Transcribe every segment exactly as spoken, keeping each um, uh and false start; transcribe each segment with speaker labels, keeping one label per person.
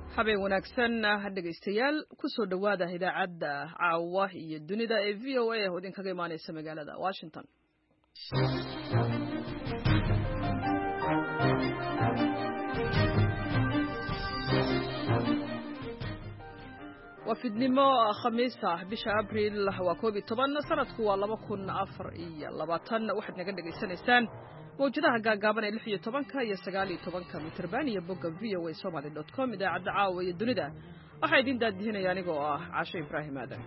Speaker 1: habeen wanaagsan dhegaystayaal ku soo dhawaada idaacadda caawa iyo dunida ee V O A oo idinkaga imaanaysa magaalada Washington. wafidnimo khamiisa bisha Abriil waa koob iyo toban sanadku waa laba kun afar iyo labaatan waxaad naga dhageysanaysaan mawjadaha gaagaaban ee lix iyo tobanka iyo sagaal iyo tobanka mitirban iyo bogga v o a somali dot com idaacadda caawa iyo dunida waxaa idin daadihinaya anigoo ah Caasho Ibraahim Aadan.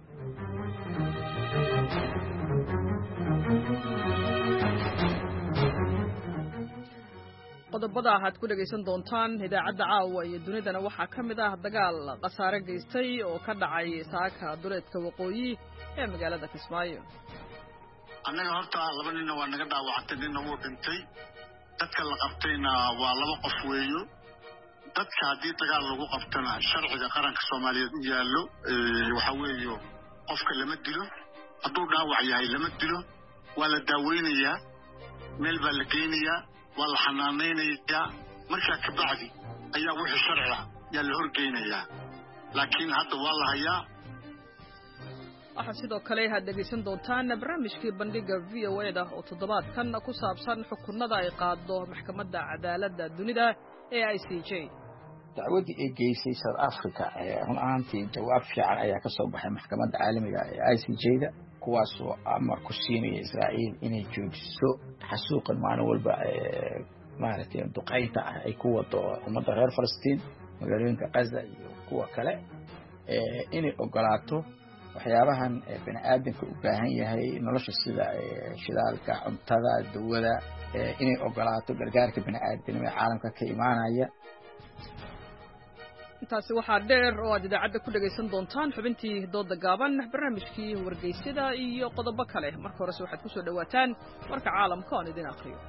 Speaker 1: qodobada aad ku dhageysan doontaan idaacadda caawa iyo dunidana waxaa ka mid ah dagaal qasaare geystay oo ka dhacay saaka duleedka waqooyi ee magaalada Kismaayo.
Speaker 2: annaga horta laba nin waa naga dhaawactay ninna wuu dhintay dadka la qabtayna waa laba qof weeyo dadka hadii dagaal lagu qabtana sharciga qaranka Soomaaliyeed u yaallo waxa weeyo qofka lama dilo hadduu dhaawac yahay lama dilo waa la daaweynayaa meel baa la geynayaa waa la xanaaneynayaa markaa ka bacdi ayaa wixii sharci ah yaa la horgeynayaa laakiin hadda waa la hayaa.
Speaker 1: waxaa sidoo kale aad dhegeysan doontaan barnaamijkii bandhiga V O A da oo toddobaadkan ku saabsan xukunada ay qaado maxkamadda cadaaladda dunida ee I C J.
Speaker 3: dacwadii ay geysay South Africa run ahaantii jawaab fiican ayaa ka soo baxay maxkamadda caalamiga ee I C J da kuwaasoo amar ku siinaya Israa'iil inay joojiso xasuuqan maalin walba maaragtay duqeynta ah ay ku wado ummadda reer Falastiin magaalooyinka Gaza iyo kuwa kale inay ogolaato waxyaabahan bini'aadamka u baahan yahay nolosha sida shidaalka cuntada dawada inay ogolaato gargaarka bini'aadamka ee caalamka ka imaanaya.
Speaker 1: intaasi waxaa dheer oo aad idaacadda ku dhagaysan doontaan xubintii dooda gaaban barnaamijkii wargeysyada iyo qodobo kale marka horese waxaad ku soo dhawaataan warka caalamka oon idin akhriyo.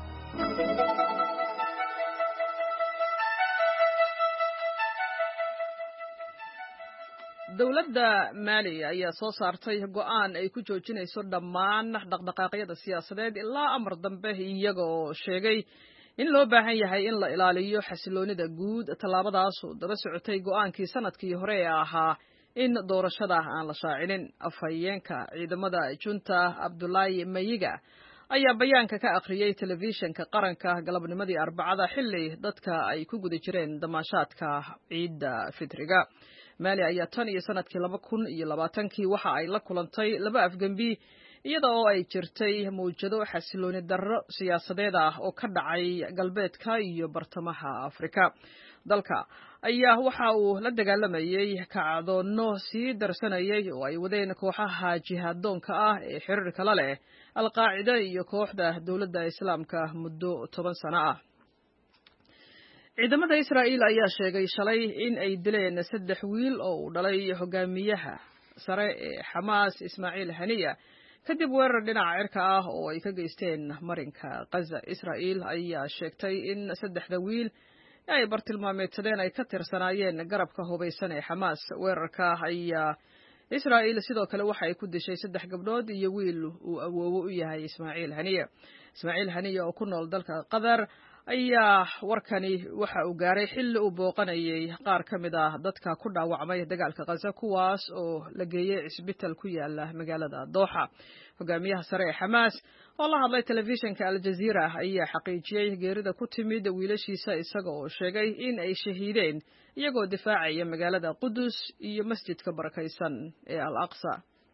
Speaker 1: dowladda Mali ayaa soo saartay go'aan ay ku joojinayso dhammaan dhaqdhaqaaqyada siyaasadeed ilaa amar dambe iyagoo sheegay in loo baahan yahay in la ilaaliyo xasiloonida guud tallaabadaas oo daba socotay go'aankii sanadkii hore ee ahaa in doorashada aan la shaacinin. afhayeenka ciidamada junta Abdullahi Mayiga ayaa bayaanka ka akhriyay telefishinka qaranka galabnimadii Arbacada xilli dadka ay ku guda jireen damaashaadka ciidda fitriga. Mali ayaa tan iyo sanadkii laba kun iyo labaatankii waxa ay la kulantay laba afgembi iyada oo ay jirtay mawjado xasilooni darro siyaasadeed ah oo ka dhacay galbeedka iyo bartamaha Afrika. dalka ayaa waxa uu la dagaalamayay kacdoonno sii darsanayay oo ay wadeen kooxaha jihaadoonka ah ee xiriirka la leh Al-Qaacida iyo kooxda dowladda Islaamka muddo toban sano ah. ciidamada Israa'iil ayaa sheegay shalay in ay dileen saddex wiil oo u dhalay hogaamiyaha sare ee Xamaas Ismaaciil Haniya kadib weerar dhinaca cirka ah oo ay ka geysteen marinka Gaza. Israa'iil ayaa sheegtay in saddexda wiil ay bartilmaameedsadeen ay ka tirsanaayeen garabka hubaysan ee Xamaas. weerarka ayaa Israa'iil sidoo kale waxa ay ku dishay saddex gabdhood iyo wiil uu awoowo u yahay Ismaaciil Haniya. Ismaaciil Haniya oo ku nool dalka Qatar ayaa warkani waxa uu gaaray xilli uu booqanayay qaar ka mid ah dadka ku dhaawacmay dagaalka Gaza kuwaas oo la geeyay isbitaal ku yaala magaalada Dooxa. hogaamiyaha sare ee Xamaas oo la hadlay telefishinka Al Jazeera ayaa xaqiijiyay geerida ku timid wiilashiisa isaga oo sheegay in ay shahiideen iyagoo difaacaya magaalada Qudus iyo masjidka barakaysan ee Al Aqsa.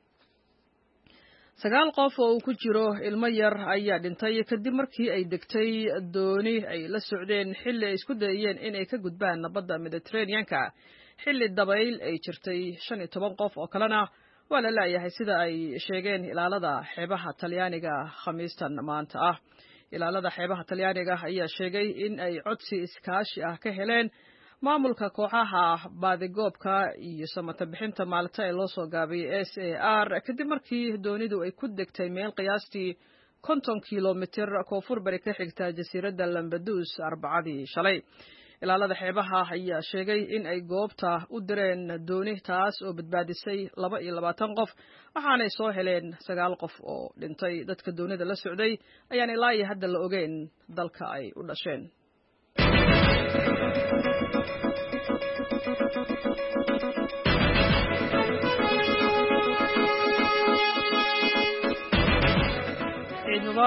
Speaker 1: sagaal qof oo ku jiro ilmo yar ayaa dhintay kadib markii ay degtay dooni ay la socdeen xilli ay isku dayeen inay ka gudbaan badda Mediterranean-ka xilli dabayl ay jirtay shan iyo toban qof oo kalena waa la laayahay sida ay sheegeen ilaalada xeebaha Talyaaniga khamiistan maanta ah. ilaalada xeebaha Talyaaniga ayaa sheegay in ay codsi iskaashi ah ka heleen maamulka kooxaha baadigoobka iyo samata bixinta Maalta ee loo soo gaabiyay S A R kadib markii doonidu ay ku degtay meel qiyaastii konton kiiloomitir koonfur bari ka xigta jasiiradda Lampedusa Arbacadii shalay. ilaalada xeebaha ayaa sheegay in ay goobta u direen dooni taas oo badbaadisay laba iyo labaatan qof waxaanay soo heleen sagaal qof oo dhintay. dadka doonida la socday ayaan ilaa iyo hadda la ogeyn dalka ay u dhasheen.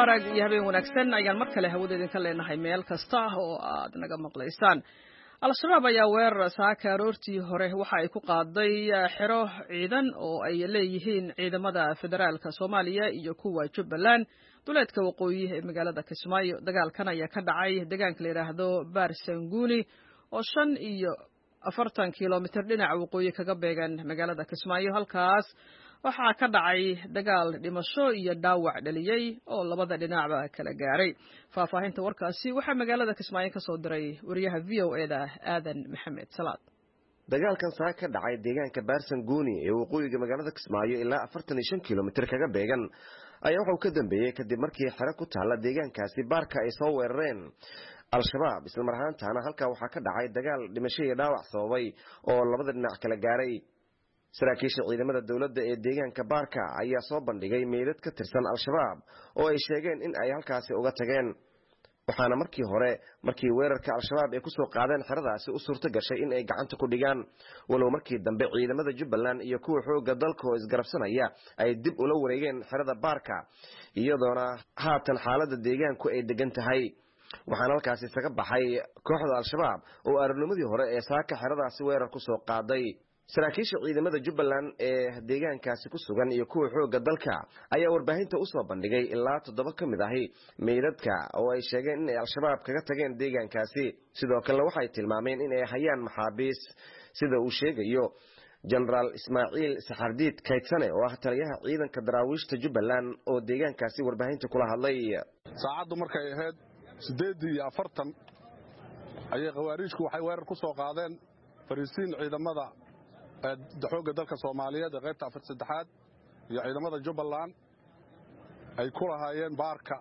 Speaker 1: mubaarag iyo habeen wanaagsan ayaan mar kale hawada idinka leenahay meel kasta oo aad naga maqlaysaan. Al-Shabaab ayaa weerar saaka aroortii hore waxa ay ku qaaday xero ciidan oo ay leeyihiin ciidamada federaalka Soomaaliya iyo kuwa Jubbaland duleedka waqooyi ee magaalada Kismaayo. Dagaalkan ayaa ka dhacay deegaanka la yiraahdo Baarsanguuni oo shan iyo afartan kiiloomitir dhinaca waqooyi kaga beegan magaalada Kismaayo. Halkaas waxaa ka dhacay dagaal dhimasho iyo dhaawac dhaliyay oo labada dhinacba kala gaaray. Faahfaahinta warkaasi waxaa magaalada Kismaayo ka soo diray wariyaha V O A da Aadan Maxamed Salaad.
Speaker 4: dagaalkan saa ka dhacay deegaanka Baarsanguuni ee waqooyiga magaalada Kismaayo ilaa afartan iyo shan kiiloomitir kaga beegan ayaa wuxuu ka dambeeyay kadib markii xero ku taala deegaankaasi baarka ay soo weerareen Al-Shabaab. isla mar ahaantaana halkaa waxaa ka dhacay dagaal dhimasho iyo dhaawac sababay oo labada dhinac kala gaaray. saraakiisha ciidamada dawladda ee deegaanka baarka ayaa soo bandhigay meedad ka tirsan Al-Shabaab oo ay sheegeen in ay halkaasi uga tageen. waxaana markii hore markii weerarka Al-Shabaab ay ku soo qaadeen xeradaasi u suurto gashay in ay gacanta ku dhigaan, walow markii dambe ciidamada Jubbaland iyo kuwa xoogga dalka oo isgarabsanaya ay dib ula wareegeen xerada baarka, iyadoona haatan xaaladda deegaanku ay degan tahay. waxaana halkaasi isaga baxay kooxda Al-Shabaab oo aragnimadii hore ee saaka xeradaasi weerar ku soo qaaday. saraakiisha ciidamada Jubbaland ee deegaankaasi ku sugan iyo kuwa xoogga dalka ayaa warbaahinta u soo bandhigay ilaa toddoba ka mid ahi meydadka oo ay sheegeen in ay Al-Shabaab kaga tageen deegaankaasi. sidoo kale waxay tilmaameen in ay hayaan maxaabiis sida uu sheegayo Generaal Ismaaciil Saxardiid Kaydsane oo ah taliyaha ciidanka daraawiishta Jubbaland oo deegaankaasi warbaahinta kula hadlay.
Speaker 5: saacadu markay ahayd sideed iyo afartan ayay qawaariijku waxay weerar ku soo qaadeen fariisiin ciidamada xoogga dalka Soomaaliyeed ee qaybta afar saddexaad iyo ciidamada Jubbaland ay ku lahaayeen baarka.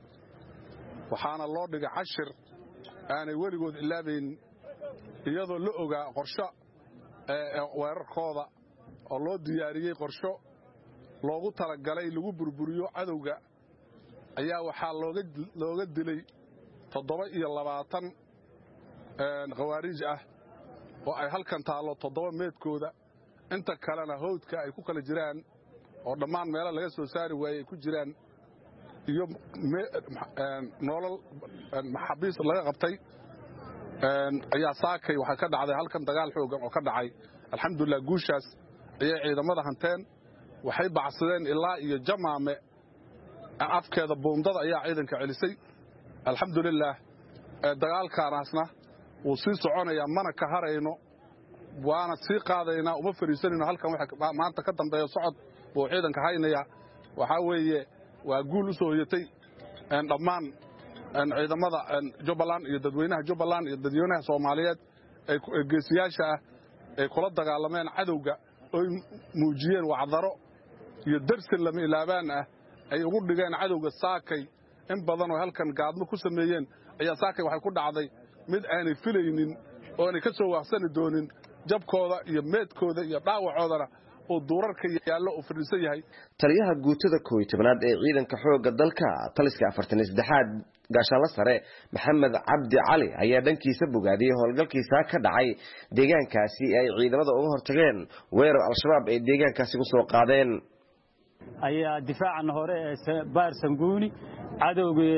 Speaker 5: waxaana loo dhigay cashir aanay weligood ilaabayn iyadoo la ogaa qorsho weerarkooda oo loo diyaariyey qorsho loogu talagalay lagu burburiyo cadowga ayaa waxaa looga dilay toddoba iyo labaatan qawaariij ah oo ay halkan taalo toddoba meedkooda, inta kalena hawdka ay ku kala jiraan oo dhammaan meelo laga soo saari waayey ay ku jiraan, iyo nolol maxaabiis laga qabtay ayaa saakay waxaa ka dhacday halkan dagaal xoogan oo ka dhacay. alxamdulilah guushaas ayay ciidamada hanteen. waxay bacsadeen ilaa iyo jamaame afkeeda buundada ayaa ciidanka celisay. alxamdulilah dagaalkaanaasna wuu sii soconayaa, mana ka harayno, waana sii qaadaynaa, uma fariisanayno. halkan waxa maanta ka dambeeya socod buu ciidanka haynaya. waxaa weeye waa guul u soo hoyatay dhammaan ciidamada Jubbaland iyo dadweynaha Jubbaland iyo dadweynaha Soomaaliyeed ee geesiyaasha ah ee kula dagaalameen cadowga oo muujiyeen wacdaro iyo darsi lama ilaabaan ah ay ugu dhigeen cadowga saakay. in badan oo halkan gaadmo ku sameeyeen ayaa saakay waxay ku dhacday mid aanay filaynin oo aanay ka soo waaxsani doonin. jabkooda iyo meedkooda iyo dhaawacoodana oo duurarka yaallo oo fadhiisan yahay.
Speaker 4: taliyaha guutada koob iyo tobnaad ee ciidanka xoogga dalka taliska afartan iyo saddexaad gaashaanle sare Maxamed Cabdi Cali ayaa dhankiisa bogaadiyay howlgalkiisa ka dhacay deegaankaasi ay ciidamada uga hortageen weerar Al-Shabaab ay deegaankaasi ku soo qaadeen.
Speaker 6: ayaa difaacan hore ee Baarsanguuni cadowgii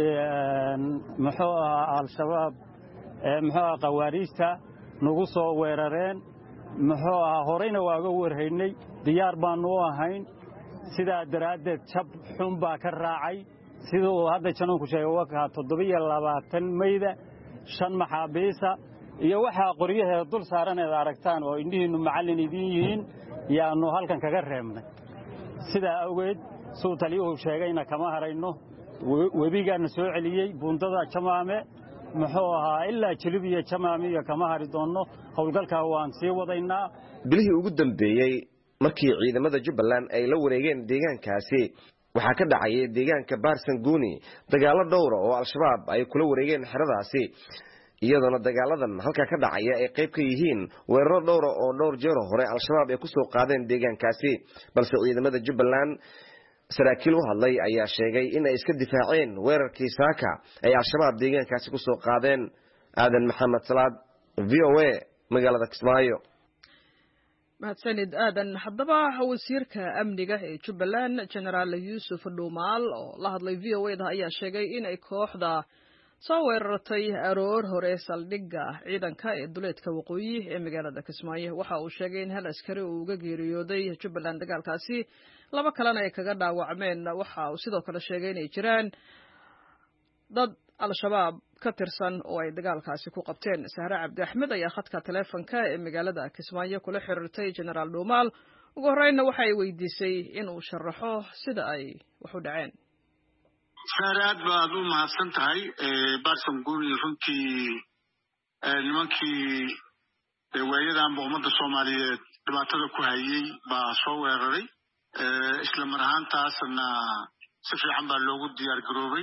Speaker 6: muxuu ahaa Al-Shabaab ee muxuu ahaa qawaariista nagu soo weerareen. muxuu ahaa horeyna waaga warhaynay, diyaar baanu u ahayn. sidaa daraaddeed jab xun baa ka raacay. sida uu hadda janoonku sheegay wakaa toddoba iyo labaatan mayda, shan maxaabiisa iyo waxaa qoryaheeda dul saaraneed aragtaan oo indhihiinnu macallin idiin yihiin yaanu halkan kaga reebnay. sidaa awgeed suu taliyuhu sheegayna kama harayno. webigaana soo celiyey buundada jamaame muxuu ahaa ilaa jilib iyo jamaame iyo kama hari doonno. howlgalkaa waan sii wadaynaa.
Speaker 4: bilihii ugu dambeeyey markii ciidamada Jubbaland ay la wareegeen deegaankaasi waxaa ka dhacay deegaanka Baarsanguuni dagaalo dhowr oo Al-Shabaab ay kula wareegeen xeradaasi, iyadoona dagaaladan halka ka dhacaya ay qayb ka yihiin weeraro dhowr oo dhowr jeer hore Al-Shabaab ay ku soo qaadeen deegaankaasi. balse ciidamada Jubbaland saraakiil u hadlay ayaa sheegay in ay iska difaaceen weerarkii saaka ay Al-Shabaab deegaankaasi ku soo qaadeen. Aadan Maxamed Salaad, V O A, magaalada Kismaayo.
Speaker 1: mahadsanid aadan haddaba wasiirka amniga ee Jubbaland General Yusuf Dhuumaal oo la hadlay V O A da ayaa sheegay in ay kooxda soo weerartay aroor hore saldhigga ciidanka ee duleedka waqooyi ee magaalada Kismaayo waxa uu sheegay in hal askari uu uga geeriyooday Jubbaland dagaalkaasi laba kalena ay kaga dhaawacmeen waxa uu sidoo kale sheegay in ay jiraan dad al-shabaab ka tirsan oo ay dagaalkaasi ku qabteen Sahra Cabdi Axmed ayaa khadka teleefanka ee magaalada Kismaayo kula xiriirtay General Dhuumaal ugu horreynna waxa ay weydiisay in uu sharaxo sida ay wax u dhaceen
Speaker 2: saaraad baad u mahadsan tahay Barson Guni runtii nimankii waayadan ummadda Soomaaliyeed dhibaatada ku hayay baa soo weeraray isla mar ahaantaasna si fiican baa loogu diyaar garoobay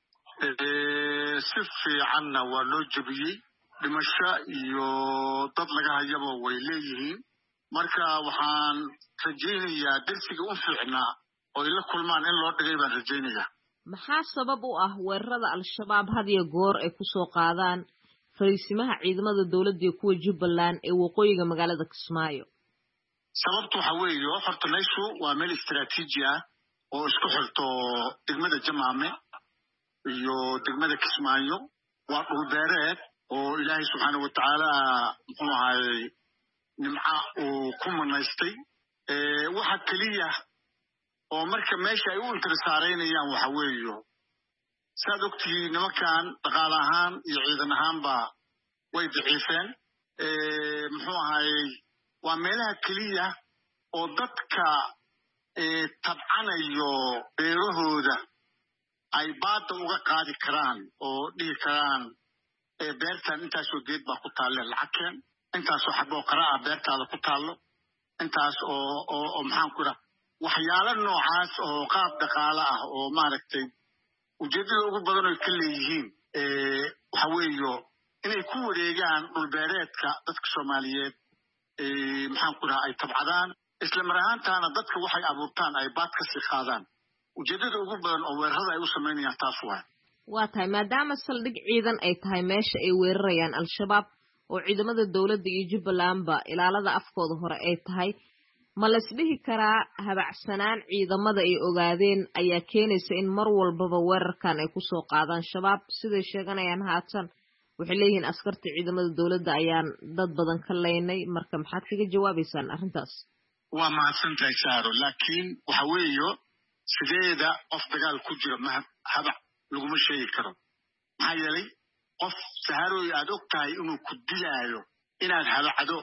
Speaker 2: si fiicanna waa loo jabiyey dhimasho iyo dad laga hayaba way leeyihiin marka waxaan rajaynayaa darsiga u fiicnaa oo ila kulmaan in loo dhigay baan rajaynayaa
Speaker 7: maxaa sabab u ah weerarada al-shabaab had iyo goor ay ku soo qaadaan fariisimaha ciidamada dawladda iyo kuwa Jubbaland ee waqooyiga magaalada Kismaayo
Speaker 2: sababtu waxa weeye horta meeshu waa meel istiraatiiji ah oo isku xirto degmada Jamaame iyo degmada Kismaayo waa dhul beereed oo Ilaahay subxaanahu wa ta'aala muxuu ahaayay nimca uu ku manaystay ee waxa kaliya oo marka meesha ay u intirsaareynayaan waxa weeyo saad ogtii nimankan dhaqaale ahaan iyo ciidan ahaanba way daciifeen ee muxuu ahaayay waa meelaha kaliya oo dadka ee tabcanayo beerahooda ay baada uga qaadi karaan oo dhigi karaan ee beertan intaasoo geed baa ku taalla lacageen intaasoo xaboo qaraa beertaada ku taallo intaas oo oo maxaan ku rahaa waxyaalo noocaas oo qaab dhaqaale ah oo maaragtay ujeedada ugu badan oo ka leeyihiin ee waxa weeyo inay ku wareegaan dhul beereedka dadka Soomaaliyeed ee maxaan ku rahaa ay tabcadaan isla mar ahaantaana dadka waxay abuurtaan ay baad ka sii qaadaan ujeedada ugu badan oo weerarada ay u sameynayaan taas waa
Speaker 7: waa tahay maadaama saldhig ciidan ay tahay meesha ay weerarayaan al-shabaab oo ciidamada dawladda iyo Jubbalandba ilaalada afkooda hore ay tahay ma la isdhihi karaa habacsanaan ciidamada ay ogaadeen ayaa keenaysa in mar walbaba weerarkan ay ku soo qaadaan shabaab siday sheeganayaan haatan waxay leeyihiin askarta ciidamada dawladda ayaan dad badan ka leynay marka maxaad kaga jawaabaysaan arrintaas
Speaker 2: waa mahadsantahay Saaro laakiin waxa weeyo sideeda qof dagaal ku jira ma habac laguma sheegi karo maxaa yeelay qof saharooy aad og tahay inuu ku dilaayo inaad habacdo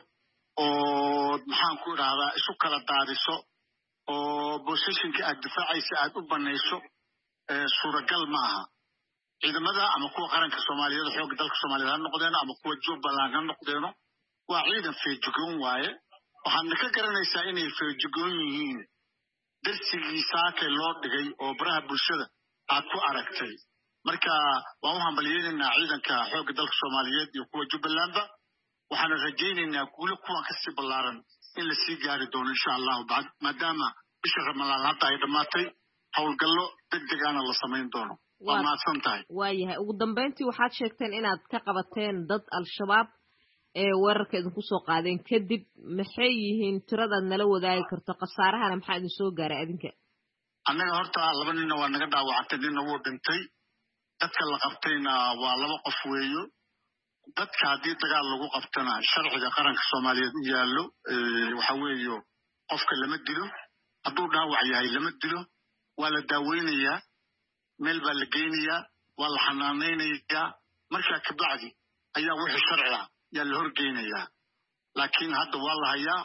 Speaker 2: oo maxaan ku raahdaa isu kala daadiso oo positionka aad difaacaysa aad u banayso ee suuragal ma aha ciidamada ama kuwa qaranka Soomaaliyeed xoog dalka Soomaaliyeed ha noqdeen ama kuwa Jubbaland ha noqdeen waa ciidan feejigoon waaye waxaad ka garanaysaa inay feejigoon yihiin darsigii saaka loo dhigay oo baraha bulshada aad ku aragtay marka waan u hambalyeynaa ciidanka xoog dalka Soomaaliyeed iyo kuwa Jubbalandba waxaan rajaynaynaa guulo kuwan ka sii ballaaran in la sii gaari doono insha Allah baad maadaama bisha Ramadaan hadda ay dhamaatay hawlgallo degdeg ah la sameyn doono waa maadsan tahay
Speaker 7: waayahay ugu dambeyntii waxaad sheegteen inaad ka qabateen dad al-shabaab ee weerarka idinku soo qaadeen kadib maxay yihiin tiradaad nala wadaagi karto khasaarahana maxaa idin soo gaaray adinka
Speaker 2: annaga horta laba nin waa naga dhaawactay ninna wuu dhintay dadka la qabtayna waa laba qof weeyo dadka haddii dagaal lagu qabtana sharciga qaranka Soomaaliyeed u yaallo waxa weeyo qofka lama dilo hadduu dhaawac yahay lama dilo waa la daaweynayaa meel baa la geynayaa waa la xanaaneynayaa markaa ka bacdi ayaa wixii sharci ah yaa la horgeynayaa laakiin hadda waa la hayaa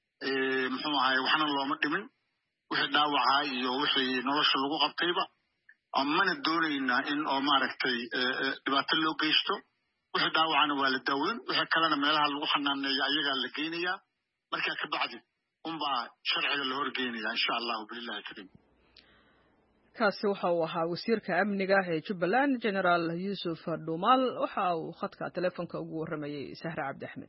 Speaker 2: muxuu ahaay waxna looma dhimin wixii dhaawacaa iyo wixii nolosha lagu qabtayba amana doonaynaa in oo maaragtay dhibaato loo geysto wixii dhaawacana waa la daaweyn wixii kalena meelaha lagu xanaaneeyo ayagaa la geynayaa markaa ka bacdi unbaa sharciga la horgeynayaa insha allahu billahi kariim
Speaker 1: kaasi waxa uu ahaa wasiirka amniga ee Jubbaland General Yusuf Dhuumaal waxa uu khadka teleefanka ugu waramayay Sahra Cabdi Axmed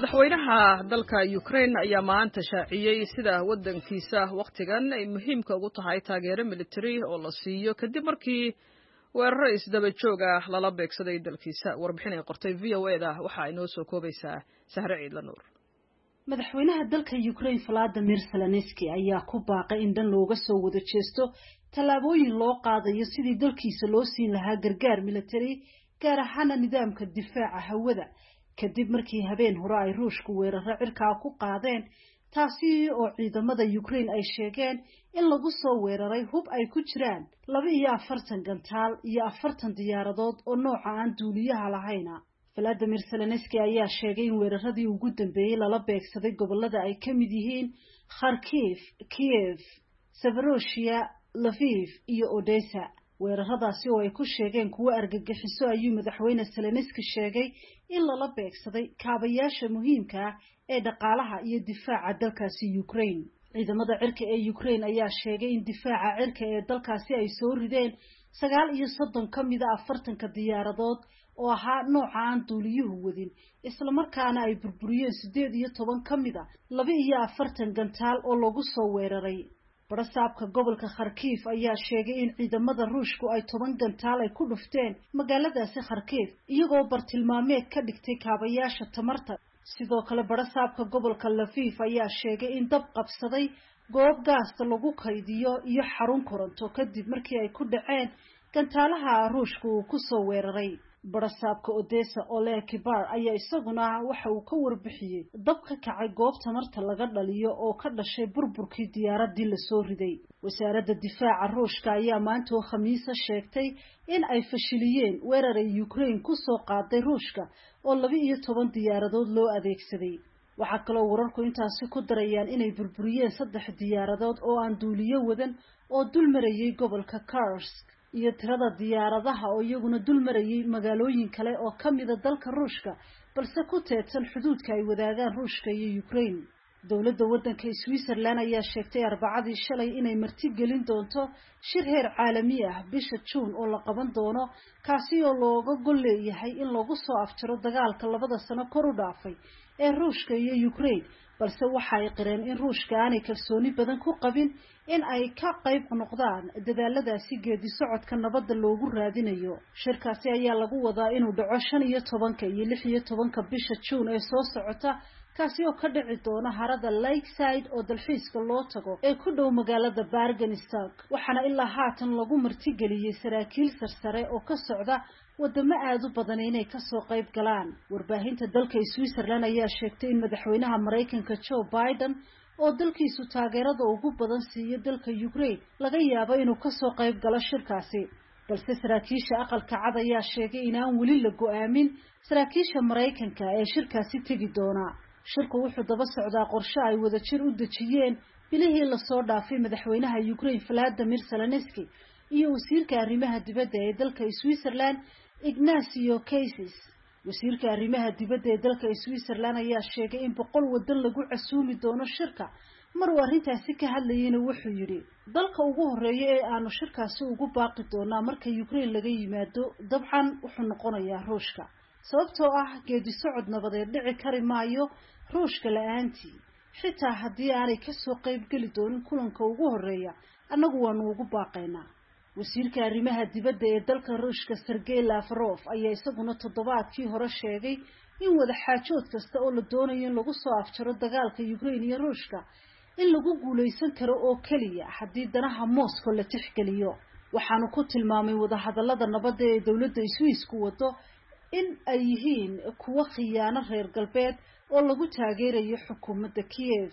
Speaker 1: madaxweynaha dalka Ukraine ayaa maanta shaaciyay sida wadankiisa waqtigan ay muhiimka ugu tahay taageero military oo la siiyo kadib markii weerar isdaba joog ah lala beegsaday dalkiisa. Warbixin ay qortay V O A da waxa ay noo soo koobaysaa Sahre Ciidla Nuur.
Speaker 8: madaxweynaha dalka Ukraine Volodymyr Zelensky ayaa ku baaqay in dhan looga soo wada jeesto tallaabooyin loo qaadayo sidii dalkiisa loo siin lahaa gargaar military gaar ahaan nidaamka difaaca hawada kadib markii habeen hore ay Ruushku weeraro cirka ku qaadeen taasi oo ciidamada Ukraine ay sheegeen in lagu soo weeraray hub ay ku jiraan laba iyo afartan gantaal iyo afartan diyaaradood oo nooca aan duuliyaha lahayn. Volodymyr Zelensky ayaa sheegay in weeraradii ugu dambeeyay lala beegsaday gobolada ay ka mid yihiin Kharkiv, Kiev, Zaporozhye, Lviv iyo Odessa. weeraradaasi oo ay ku sheegeen kuwa argagixiso ayuu madaxweyne Zelensky sheegay in lala beegsaday kaabayaasha muhiimka ah ee dhaqaalaha iyo difaaca dalkaasi Ukraine. ciidamada cirka ee Ukraine ayaa sheegay in difaaca cirka ee dalkaasi ay soo rideen sagaal iyo soddon ka mid ah afartanka diyaaradood oo ahaa nooca aan duuliyuhu wadin isla markaana ay burburiyeen sideed iyo toban ka mid ah laba iyo afartan gantaal oo lagu soo weeraray. barasaabka gobolka Kharkiv ayaa sheegay in ciidamada Ruushku ay toban gantaal ay ku dhufteen magaaladaasi Kharkiv iyagoo bartilmaameed ka dhigtay kaabayaasha tamarta. sidoo kale barasaabka gobolka Lviv ayaa sheegay in dab qabsaday goob gaasta lagu kaydiyo iyo xarun koronto kadib markii ay ku dhaceen gantaalaha Ruushku uu ku soo weeraray. barasaabka Odessa Oleg Kibar ayaa isaguna waxa uu ka warbixiyay dab ka kacay goob tamarta laga dhaliyo oo ka dhashay burburkii diyaaradii la soo riday. wasaaradda difaaca Ruushka ayaa maanta Khamiis sheegtay in ay fashiliyeen weerar ay Ukraine ku soo qaaday Ruushka oo laba iyo toban diyaaradood loo adeegsaday. waxa kale oo wararku intaasi ku darayaan inay burburiyeen saddex diyaaradood oo aan duuliyo wadan oo dul marayay gobolka Kursk iyo tirada diyaaradaha oo iyaguna dul marayay magaalooyin kale oo ka mid ah dalka Ruushka balse ku teedsan xuduudka ay wadaagaan Ruushka iyo Ukraine. dowladda waddanka Switzerland ayaa sheegtay Arbacadii shalay inay marti gelin doonto shir heer caalami ah bisha June oo la qaban doono kaasi oo looga gol leeyahay in lagu soo afjaro dagaalka labada sano kor u dhaafay ee Ruushka iyo Ukraine balse waxa ay qireen in Ruushka aanay kalsooni badan ku qabin in ay ka qayb noqdaan dadaaladaasi geedi socodka nabadda loogu raadinayo. shirkaasi ayaa lagu wadaa inuu dhaco shan iyo tobanka iyo lix iyo tobanka bisha June ee soo socota kaasi oo ka dhici doona harada Lakeside oo dalxiiska loo tago ee ku dhow magaalada Bergenstock. waxaana ilaa haatan lagu martigeliyay saraakiil sarsare oo ka socda wadamo aad u badan inay ka soo qayb galaan. warbaahinta dalka Switzerland ayaa sheegtay in madaxweynaha Mareykanka Joe Biden oo dalkiisu taageerada ugu badan siiyo dalka Ukraine laga yaabo inuu ka soo qayb galo shirkaasi balse saraakiisha aqalka cad ayaa sheegay in aan weli la go'aamin saraakiisha Mareykanka ee shirkaasi tagi doona. shirku wuxuu daba socdaa qorshe ay wada jir u dejiyeen bilihii la soo dhaafay madaxweynaha Ukraine Volodymyr Zelensky iyo wasiirka arrimaha dibadda ee dalka Switzerland Ignacio Cassis. wasiirka arrimaha dibadda ee dalka Switzerland ayaa sheegay in boqol wadan lagu casuumi doono shirka. mar uu arrintaasi ka hadlayayna wuxuu yiri dalka ugu horeeya ee aanu shirkaasi ugu baaqi doonaa marka Ukraine laga yimaado dabcan wuxuu noqonayaa Ruushka sababtoo ah geedi socod nabadeed dhici kari maayo Ruushka la'aantii xitaa haddii aanay ka soo qayb gali doonin kulanka ugu horeeya annagu waanu ugu baaqaynaa. wasiirka arrimaha dibadda ee dalka Ruushka Sergey Lavrov ayaa isaguna toddobaadkii hore sheegay in wada xaajood kasta oo la doonayo in lagu soo afjaro dagaalka Ukraine iyo Ruushka in lagu guuleysan karo oo kaliya haddii danaha Moscow la tixgeliyo. waxaanu ku tilmaamay wada hadallada nabadda ee dowladda Swiss-ku wado in ay yihiin kuwa khiyaano reer galbeed oo lagu taageerayo xukuumadda Kiev.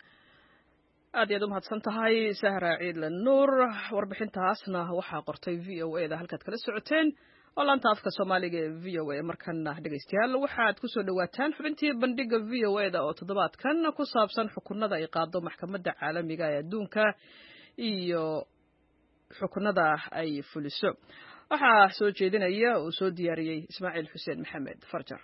Speaker 1: aad iyo aad u mahadsan tahay Sahra Ciidla Nuur. warbixintaasna waxaa qortay V O A da halkaad kala socoteen oo laanta afka Soomaaliga ee V O A. markana dhageystayaal waxaad ku soo dhawaataan xubintii bandhiga V O A da oo toddobaadkan ku saabsan xukunada ay qaado maxkamadda caalamiga ee adduunka iyo xukunada ay fuliso. waxaa soo jeedinaya oo soo diyaariyay Ismaaciil Xuseen Maxamed Farjar.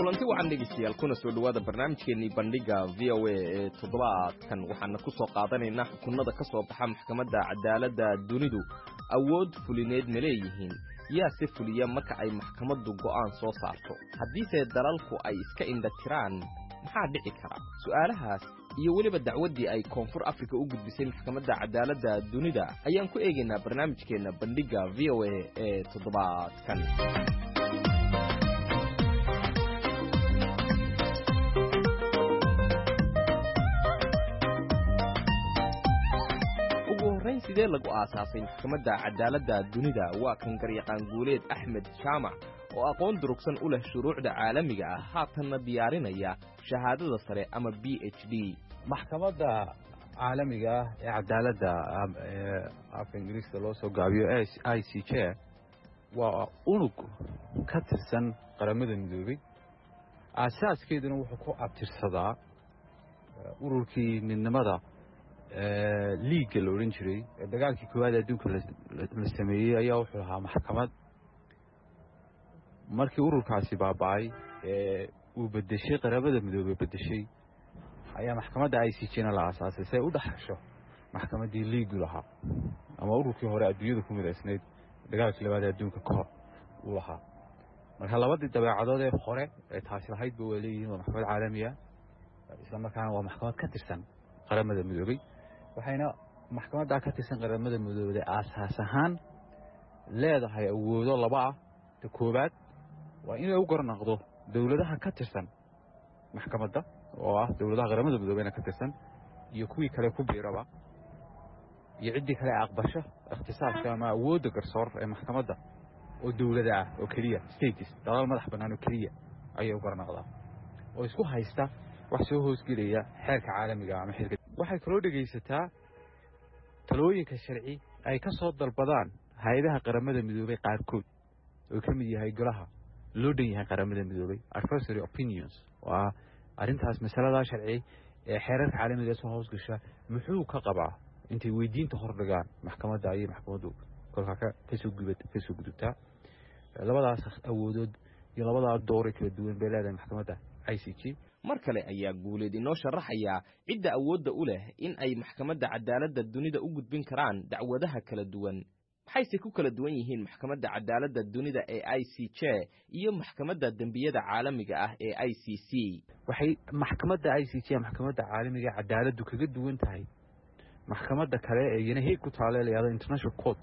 Speaker 9: kulanti wacan dhegeystayaal kuna soo dhawaada barnaamijkeennii bandhiga v o a ee toddobaadkan waxaana ku soo qaadanaynaa xukunada ka soo baxa maxkamadda cadaaladda dunidu awood fulineed ma leeyihiin yaa se fuliya marka ay maxkamaddu go'aan soo saarto haddiise dalalku ay iska indha tiraan maxaa dhici kara su'aalahaas iyo weliba dacwaddii ay koonfur afrika u gudbisay maxkamadda cadaaladda dunida ayaan ku eegaynaa barnaamijkeenna bandhiga v o a ee toddobaadkan sidee lagu aasaasay maxkamadda cadaaladda dunida waa kan garyaqaan guuleed axmed jaamac oo aqoon durugsan u leh shuruucda caalamiga ah haatanna diyaarinaya shahaadada sare ama b h d
Speaker 10: maxkamadda caalamiga ah ee cadaaladda afka ingiriiska loo soo gaabiyo i c j waa unug ka tirsan qaramada midoobay aasaaskeeduna wuxuu ku abtirsadaa ururkii midnimada liiga la odhan jiray ee dagaalkii koowaad adduunka la sameeyey ayaa wuxuu lahaa maxkamad markii ururkaasi baaba'ay ee uu bedeshay qaramada midoobey bedeshay ayaa maxkamadda i c j na la aasaasay si ay u dhaxasho maxkamaddii liigu lahaa ama ururkii hore adduunyada ku midaysnayd dagaalkii labaad ee adduunka ka hor uu lahaa marka labadii dabeecadood ee hore ee taasi lahaydba waa leeyihiin waa maxkamad caalamiya isla markaana waa maxkamad ka tirsan qaramada midoobey waxayna maxkamaddaa ka tirsan qaramada midoobey aasaas ahaan leedahay awoodo laba ah ta koowaad waa inay u garnaqdo dowladaha ka tirsan maxkamadda oo ah dowladaha qaramada midoobeyna ka tirsan iyo kuwii kale ku biiraba iyo ciddii kale aqbasho ikhtisaaska ama awoodda garsoor ee maxkamadda oo dowlada ah oo keliya states dalal madax bannaan oo keliya ayay u garnaqdaa oo isku haysta wax soo hoosgelaya xeerka caalamiga ama xeerka waxay kaloo dhegaysataa talooyinka sharci ay ka soo dalbadaan hay-adaha qaramada midoobey qaarkood oo ka mid yahay golaha loo dhan yahay qaramada midoobey advisory opinions oo ah arrintaas masaladaa sharci ee xeerarka caalamiga soo hoosgasha muxuu ka qabaa intay weydiinta hordhigaan maxkamadda ayay maxkamaddu kolkaa kasoo kasoo gudubtaa labadaas awoodood iyo labadaa doore kala duwan bay leedahay maxkamadda i c j
Speaker 9: mar kale ayaa guuleed inoo sharaxayaa cidda awoodda u leh in ay maxkamadda cadaaladda dunida u gudbin karaan dacwadaha kala duwan maxayse ku kala duwan yihiin maxkamadda cadaaladda dunida ee i c j iyo maxkamadda dembiyada caalamiga ah ee i c c
Speaker 10: waxay maxkamadda i c j maxkamadda caalamiga cadaaladdu kaga duwan tahay maxkamadda kale ee iyana heeg ku taale la yidhahdo international court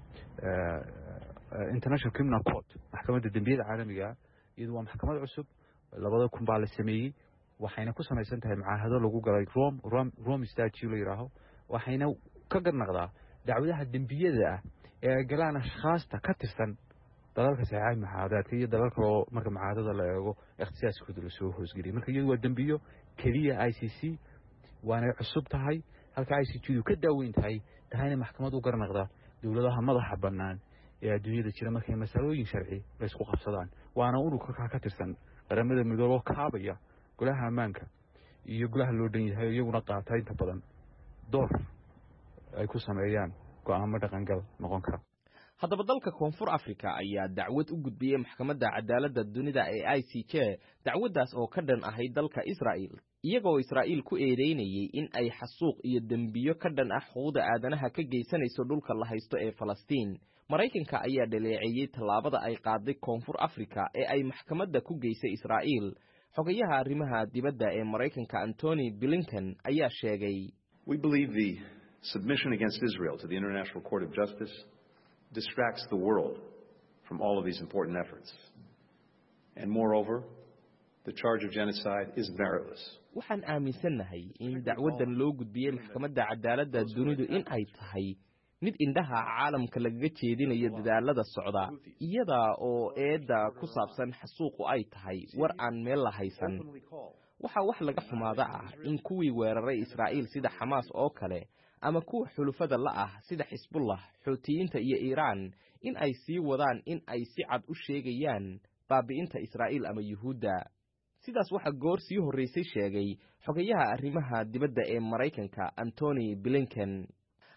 Speaker 10: international criminal court maxkamadda dembiyada caalamiga iyadu waa maxkamad cusub labada kun baa la sameeyey waxayna ku samaysan tahay macaahado lagu galay rome rome statue la yidhaaho waxayna ka garnaqdaa dacwadaha dembiyada ah ee ay galaan ashkhaasta ka tirsan dalalka saxaaxay macaahadaadka iyo dalal kaloo marka macaahadada la eego ikhtisaaskooda lasoo hoosgeliyay marka iyadu waa dembiyo keliya i c c waanay cusub tahay halka i c j du ka daaweyn tahay tahayna maxkamad u garnaqda dowladaha madaxa bannaan ee adduunyada jira markay masalooyin sharci laysku qabsadaan waana ururka ka tirsan qaramada midoobe oo kaabaya golaha ammaanka iyo golaha loo dhan yahay iyaguna qaata inta badan door ay ku sameeyaan go'aamo dhaqangal noqon kara
Speaker 9: haddaba dalka koonfur afrika ayaa dacwad u gudbiyey maxkamadda cadaaladda dunida ee i c j dacwaddaas oo ka dhan ahayd dalka israa'il iyagoo israa'iil ku eedeynayey in ay xasuuq iyo dembiyo ka dhan ah xuquuqda aadanaha ka geysanayso dhulka la haysto ee falastiin maraykanka ayaa dhaleeceeyey tallaabada ay qaaday koonfur afrika ee ay maxkamadda ku geysay israa'iil xogayaha arrimaha dibadda ee maraykanka antony blinken ayaa sheegay
Speaker 11: We believe the submission against Israel to the International Court of Justice distracts the world from all of these important efforts. And moreover, the charge of genocide is meritless.
Speaker 9: waxaan aaminsannahay in dacwaddan loo gudbiyey maxkamadda cadaaladda dunidu in ay tahay mid indhaha caalamka lagaga jeedinayo dadaalada socda iyada oo eedda ku saabsan xasuuqu ay tahay war aan meel la haysan waxaa wax laga xumaada ah in kuwii weeraray israa'iil sida xamaas oo kale ama kuwa xulufada la ah sida xisbullah xuutiyiinta iyo iiraan in ay sii wadaan in ay si cad u sheegayaan baabi'inta israa'iil ama yuhuudda sidaas waxaa goor sii horraysay sheegay xogayaha arrimaha dibadda ee maraykanka antony blinken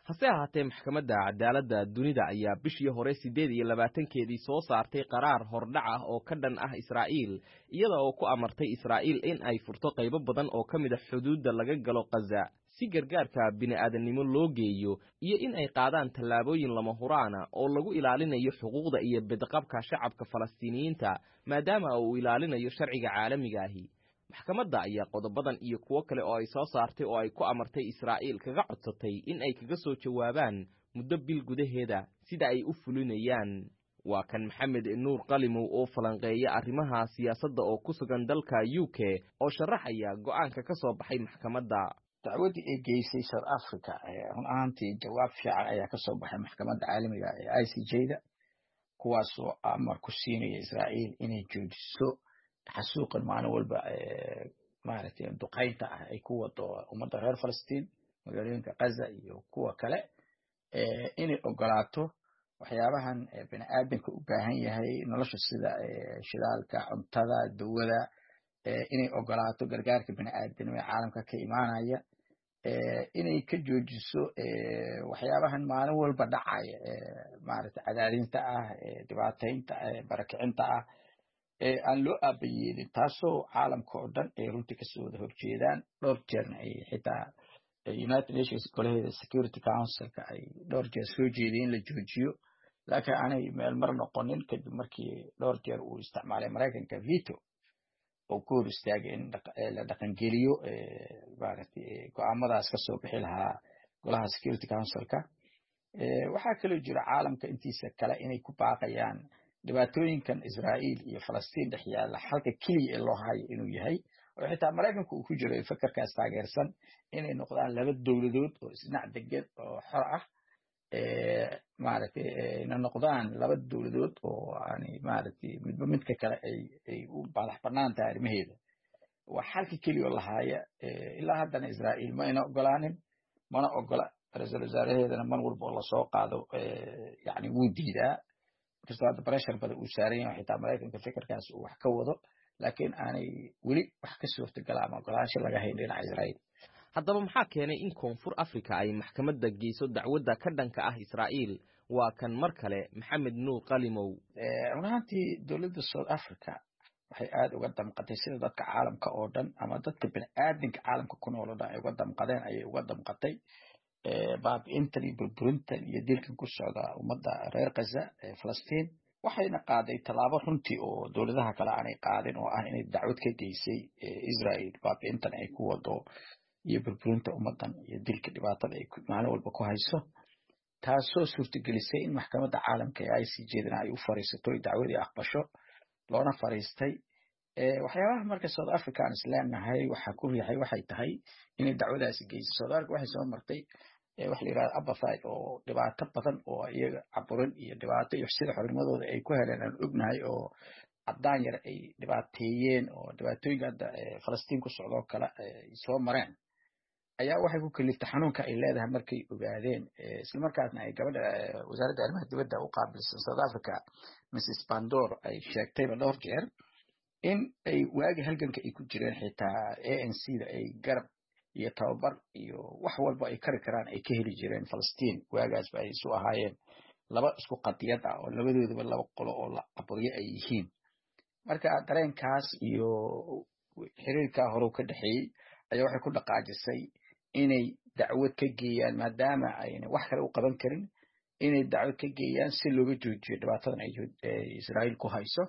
Speaker 9: hase ahaatee maxkamadda cadaaladda dunida ayaa bishii hore siddeed iyo labaatankeedii soo saartay qaraar hordhac ah oo ka dhan ah Israa'iil iyada oo ku amartay Israa'iil in ay furto qaybo badan oo ka mid ah xuduudda laga galo Gaza si gargaarka bini'aadanimo loo geeyo iyo in ay qaadaan tallaabooyin lama huraana oo lagu ilaalinayo xuquuqda iyo badqabka shacabka Falastiiniyiinta maadaama uu ilaalinayo sharciga caalamiga ahi maxkamadda ayaa qodobadan iyo kuwo kale oo ay soo saartay oo ay ku amartay Israa'iil kaga codsatay in ay kaga soo jawaabaan muddo bil gudaheeda sida ay u fulinayaan waa kan Maxamed Nuur Qalimow oo falanqeeya arrimaha siyaasadda oo ku sugan dalka U K oo sharaxaya go'aanka ka soo baxay maxkamadda
Speaker 3: dacwadii ay geysay South Africa run ahaantii jawaab fiican ayaa ka soo baxay maxkamadda caalamiga ee I C J-da kuwaas oo amar ku siinaya Israa'iil inay joojiso xasuuqan maalin walba maaragtay duqaynta ah ay ku wado ummadda reer Falastiin magaalooyinka Gaza iyo kuwa kale inay ogolaato waxyaabahan bini'aadamka u baahan yahay nolosha sida shidaalka cuntada dawada inay ogolaato gargaarka bini'aadanimo ee caalamka ka imaanaya inay ka joojiso waxyaabahan maalin walba dhacaya maaragtay cadaadinta ah dhibaataynta barakicinta ah aan loo aabayeelin taasoo caalamka oo dhan ay runtii kasoo wada horjeedaan dhowr jeerna ay xitaa United Nations golaheeda Security Councilka ay dhowr jeer soo jeedeen in la joojiyo laakiin aanay meel mar noqonin kadib markii dhowr jeer uu isticmaalay Mareykanka veto oo ku hor istaagay in la dhaqangeliyo maaragtay go'aamadaas ka soo bixi lahaa golaha Security Councilka waxaa kaloo jira caalamka intiisa kale inay ku baaqayaan dhibaatooyinkan Israa'iil iyo Falastiin dhex yaalla halka kaliya ee loo hayo inuu yahay oo xitaa Mareykanku uu ku jiro fakarkaas taageersan inay noqdaan laba dowladood oo isdhinac degan oo xor ah maaragtay inay noqdaan laba dowladood oo aan maaragtay midba midka kale ay ay u badax banaan tahay arrimaheeda waa halka kaliya oo la haya ilaa haddana Israa'iil ma ina ogolaanin mana ogola ra'iisul wasaaraheedana man walba oo la soo qaado yani wuu diidaa kastoo hadda pressure badan uu saaran yahay xitaa Mareykanka fikirkaas uu wax ka wado laakiin aanay weli wax ka suurtagal ama ogolaansho laga hayn dhinaca Israa'iil
Speaker 9: haddaba maxaa keenay in koonfur Afrika ay maxkamadda geyso dacwadda ka dhanka ah Israa'iil waa kan mar kale Maxamed Nuur Qalimow
Speaker 3: run ahaantii dowladda South Africa waxay aad uga damqatay sida dadka caalamka oo dhan ama dadka bini'aadamka caalamka ku nool oo dhan ay uga damqadeen ayay uga damqatay baabi'intan iyo burburintan iyo dilkan ku socda ummadda reer Gaza ee Falastiin waxayna qaaday tallaabo runtii oo dowladaha kale aanay qaadin oo ah inay dacwad ka geysay Israa'iil baabi'intan ay ku wado iyo burburinta ummadan iyo dilka dhibaatada ay maalin walba ku hayso taasoo suurtagelisay in maxkamadda caalamka ee I C J-dana ay u fariisato dacwadii aqbasho loona fariistay waxyaabaha marka South Africa aan isleenahay waxa ku riixay waxay tahay inay dacwadaasi geyso South Africa waxay soo martay wax la yiraahdo apartheid oo dhibaato badan oo iyaga caburin iyo dhibaato iyo sida xornimadooda ay ku heleen aan ognahay oo caddaan yar ay dhibaateeyeen oo dhibaatooyinka hadda Falastiin ku socdo kale ay soo mareen ayaa waxay ku kaliftay xanuunka ay leedahay markay ogaadeen isla markaasna ay gabadha wasaaradda arrimaha dibadda u qaabilsan South Africa Missus Pandor ay sheegtay dhowr jeer in ay waagi halganka ay ku jireen xitaa A N C-da ay garab iyo tababar iyo wax walba ay kari karaan ay ka heli jireen Falastiin waagaas ba ay isu ahaayeen laba isku qadiyad ah oo labadoodaba laba qolo oo la qaburiyo ay yihiin marka dareenkaas iyo xiriirka hore ka dhaxeeyay ayaa waxay ku dhaqaajisay inay dacwad ka geeyaan maadaama ayna wax kale u qaban karin inay dacwad ka geeyaan si looga joojiyo dhibaatadan ay Israa'iil ku hayso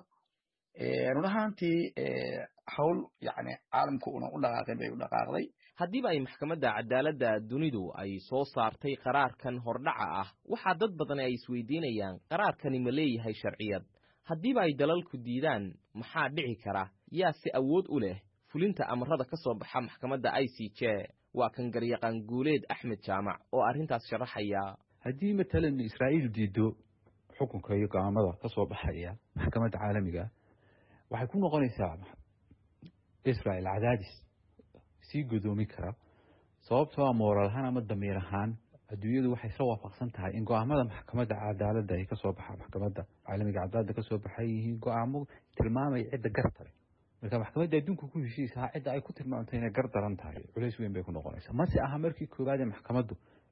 Speaker 3: run ahaantii hawl yani caalamku una u dhaqaaqay bay u dhaqaaqday
Speaker 9: haddiiba ay maxkamadda cadaaladda dunidu ay soo saartay qaraarkan hordhaca ah waxaa dad badan ay isweydiinayaan qaraarkani ma leeyahay sharciyad haddiiba ay dalalku diidaan maxaa dhici kara yaa si awood u leh fulinta amarada ka soo baxa maxkamadda I C J waa kan garyaqaan guuleed Axmed Jaamac oo arrintaas sharaxaya
Speaker 10: haddii matalan Israa'iil diido xukunka iyo go'aamada ka soo baxaya maxkamadda caalamiga waxay ku noqonaysaa Israa'iil cadaadis si gudoomi kara sababtoo ah moral ahaan ama damiir ahaan adduunyadu waxay soo waafaqsan tahay in go'aamada maxkamadda cadaaladda ay ka soo baxaan maxkamadda caalamiga cadaaladda ka soo baxay yihiin go'aamo tilmaamay cidda gartay marka maxkamadda adduunka ku heshiisaa cidda ay ku tilmaantay inay gar daran tahay culays weyn bay ku noqonaysaa mase aha markii koowaad ee maxkamaddu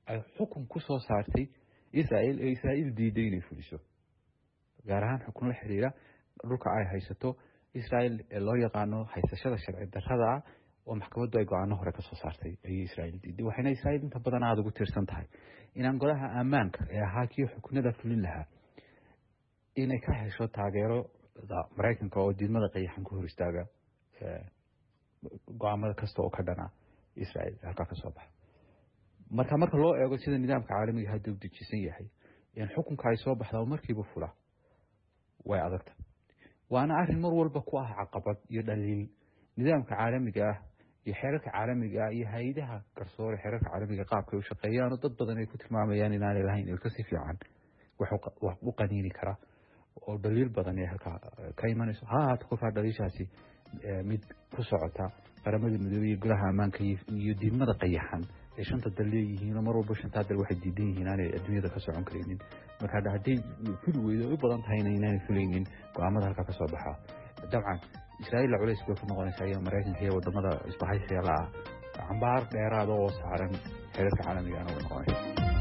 Speaker 10: ay xukun ku soo saartay israa'iil ee israa'iil diiday inay fuliso gaar ahaan xukun la xiriira dhulka ay haysato israa'iil ee loo yaqaano haysashada sharci darrada ah oo maxkamaddu ay go-aano hore ka soo saartay ayay israa'iil diiday waxayna israa'iil inta badan aada ugu tiirsan tahay inaan golaha ammaanka ee ahaa kii xukunada fulin lahaa inay ka hesho taageero maraykanka oo diidmada qayaxan ku hor istaaga go-aamada kasta oo ka dhana israa'iil halkaa ka soo baxa marka marka loo eego sida nidaamka caalamiga hadda u dejisan yahay in xukunka ay soo baxdaa markiiba fula way adagta waana arrin mar walba ku ah caqabad iyo dhaliil nidaamka caalamiga ah iyo xeerarka caalamiga ah iyo hay-adaha garsoore xeerarka caalamiga qaabkay u shaqeeyaan oo dad badan ay ku tilmaamayaan inaanay lahayn ilka si fiican wax u qaniini kara oo dhaliil badan ee halkaa ka imanayso ha ahaato kolkaa dhaliishaasi mid ku socota qaramada midoobey iyo golaha ammaanka iyo diidmada qayaxan ee shanta dal leeyihiin oo mar walba shantaa dal waxay diidan yihiin aanay adduunyada ka socon karaynin marka hadday fuli weydo u badan tahayna inaanay fulaynin go-aamada halkaa ka soo baxaa dabcan israa'iil culays bay ku noqonaysaa iyo maraykanka iyo wadamada isbahaysiga la ah cambaar dheeraada oo saaran xeerarka caalamiga ana way noqonaysa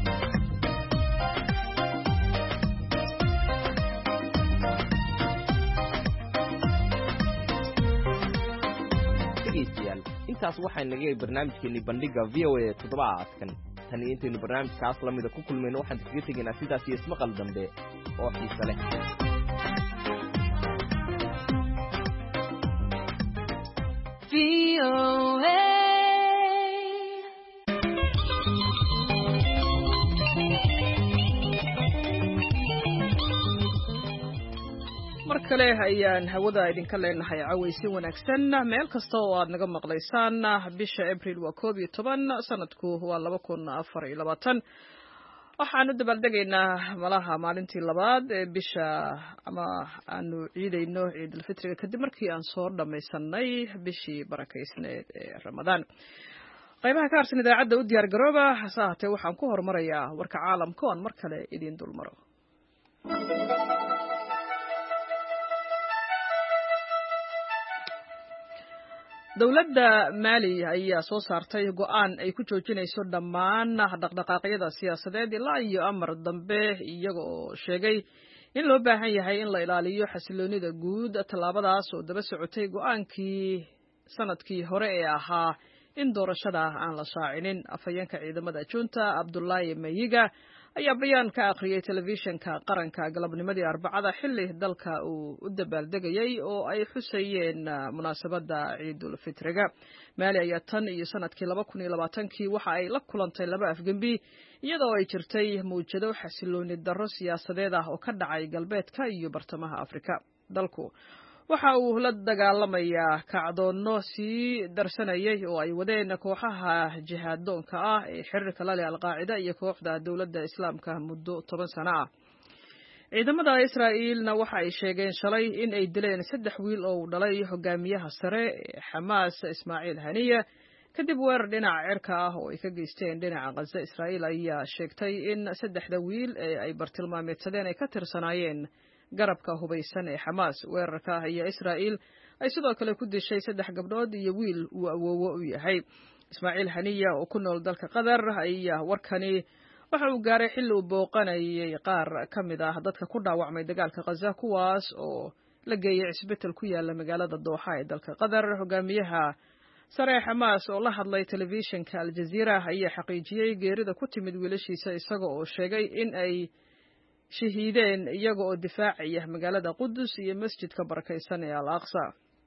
Speaker 9: intaas waxay naga barnaamijkeennii bandhiga v o a toddobaadkan tan iyo intaynu barnaamijkaas lamida ku kulmayno waxaan kaga tegaynaa sidaas iyo ismaqal dambe oo xiise leh
Speaker 1: mar kale ayaan hawada idinka leenahay cawaysi wanaagsan meel kasta oo aad naga maqlaysaan bisha abril waa koob iyo toban sanadku waa laba kun afar iyo labaatan waxaanu dabaaldegaynaa malaha maalintii labaad ee bisha ama aanu ciidayno ciidulfitriga kadib markii aan soo dhammaysanay bishii barakaysneed ee ramadaan qaybaha ka harsan idaacadda u diyaar garooba hase ahaatee waxaan ku horumarayaa warka caalamka oon mar kale idiin dulmaro dowladda Mali ayaa soo saartay go'aan ay ku joojinayso dhammaan dhaqdhaqaaqyada siyaasadeed ilaa iyo amar dambe iyaga oo sheegay in loo baahan yahay in la ilaaliyo xasiloonida guud tallaabadaas oo daba socotay go'aankii sanadkii hore ee ahaa in doorashada aan la shaacinin afhayeenka ciidamada junta Abdullahi Mayiga ayaa bayaan ka akhriyay telefishinka qaranka galabnimadii arbacada xilli dalka uu u dabaaldegayay oo ay xusayeen munaasabada ciidul fitriga Mali ayaa tan iyo sanadkii laba kun iyo labaatan-kii waxa ay la kulantay laba afgembi iyadoo ay jirtay muujado xasilooni darro siyaasadeed ah oo ka dhacay galbeedka iyo bartamaha Afrika dalku waxa uu la dagaalamayaa kacdoonno sii darsanayay oo ay wadeen kooxaha jihaadoonka ah ee xiriirka la leh al-qaacida iyo kooxda dowladda islaamka muddo toban sano ah ciidamada Israa'iilna waxa ay sheegeen shalay in ay dileen saddex wiil oo dhalay hogaamiyaha sare ee Xamaas Ismaaciil Haniya kadib weerar dhinaca cirka ah oo ay ka geysteen dhinaca Gaza Israa'iil ayaa sheegtay in saddexda wiil ee ay bartilmaameedsadeen ay ka tirsanaayeen garabka hubaysan ee Xamaas weerarka ayaa Israa'iil ay sidoo kale ku dishay saddex gabdhood iyo wiil uu awoowo u yahay Ismaaciil Haniya oo ku nool dalka Qatar ayaa warkani waxa uu gaaray xilli uu booqanayay qaar ka mid ah dadka ku dhaawacmay dagaalka Gaza kuwaas oo la geeyay isbitaal ku yaala magaalada Dooxa ee dalka Qatar hogaamiyaha sare Xamaas oo la hadlay telefishinka Al Jazeera ayaa xaqiijiyay geerida ku timid wiilashiisa isaga oo sheegay in ay shahiideen iyaga oo difaacaya magaalada Qudus iyo masjidka barakaysan ee Al-Aqsa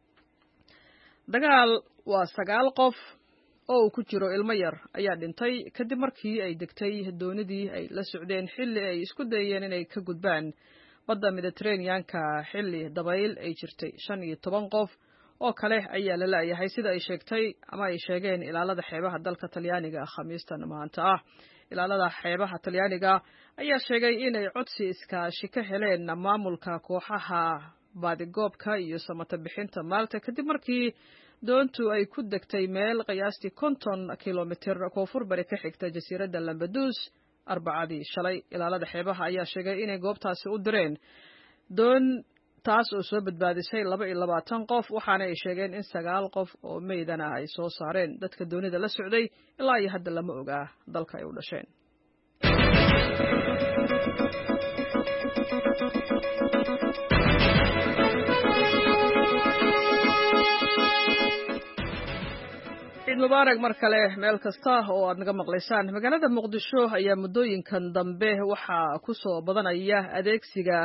Speaker 1: dagaal waa sagaal qof oo uu ku jiro ilmo yar ayaa dhintay kadib markii ay degtay doonidii ay la socdeen xilli ay isku dayeen inay ka gudbaan badda Mediterranean-ka xilli dabayl ay jirtay shan iyo toban qof oo kale ayaa la laayahay sida ay sheegtay ama ay sheegeen ilaalada xeebaha dalka Talyaaniga khamiistan maanta ah ilaalada xeebaha Talyaaniga ayaa sheegay inay codsi iskaashi ka heleen maamulka kooxaha baadigoobka iyo samata bixinta Malta kadib markii doontu ay ku degtay meel qiyaastii konton kilomitir koonfur bari ka xigta jasiiradda Lampedusa arbacadii shalay ilaalada xeebaha ayaa sheegay inay goobtaasi u direen doon taas oo soo badbaadisay laba iyo labaatan qof waxaana ay sheegeen in sagaal qof oo meydana ay soo saareen dadka doonida la socday ilaa iyo hadda lama ogaa dalka ay u dhasheen mubaarak mar kale meel kasta oo aad naga maqlaysaan magaalada muqdisho ayaa muddooyinkan dambe waxaa ku soo badanaya adeegsiga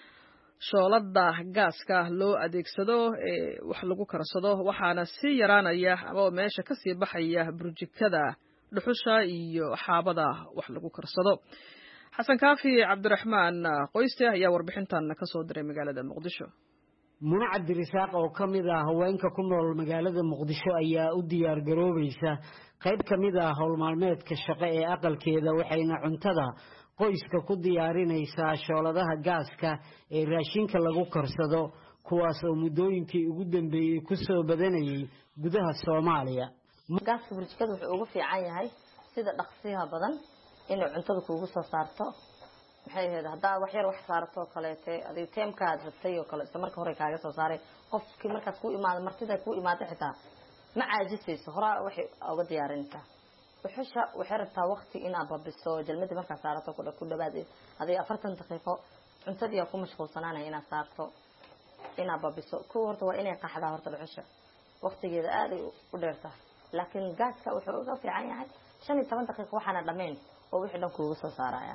Speaker 1: shoolada gaaska loo adeegsado ee wax lagu karsado waxaana sii yaraanaya ama meesha ka sii baxaya burjikada dhuxusha iyo xaabada wax lagu karsado xasan kaafi cabdiraxmaan qoyste ayaa warbixintan ka soo diray magaalada muqdisho
Speaker 12: muna cabdirisaaq oo ka mid ah haweenka ku nool magaalada muqdisho ayaa u diyaar garoobaysa qayb ka mid ah howlmaalmeedka shaqo ee aqalkeeda waxayna cuntada qoyska ku diyaarinaysaa shooladaha gaaska ee raashinka lagu karsado kuwaas oo muddooyinkii ugu dambeeyey ku soo badanayay gudaha Soomaaliya.
Speaker 13: Gaaska burjikada wuxuu ugu fiican yahay sida dhaqsiyaha badan inuu cuntada kuugu soo saarto. maxay ahayd hadaa wax yar wax saarto kaleete adii teemka aad rabtay oo kale marka hore kaaga soo saaray qofkii markaas ku imaado martida ku imaado xitaa ma caajisayso hore wax uga diyaarinaysaa wuxusha waxay rabtaa waqti in aad babiso jalmada marka saarato ku dhawaad adii afartan daqiiqo cuntadii ku mashquulsanaanay inaad saarto inaad babiso ku horta waa inay qaxdaa horta wuxusha waqtigeeda aad u dheertaa laakiin gaaska wuxuu uga fiican yahay shan iyo toban daqiiqo waxaana dhameen oo wixii dhan kuugu soo saaraya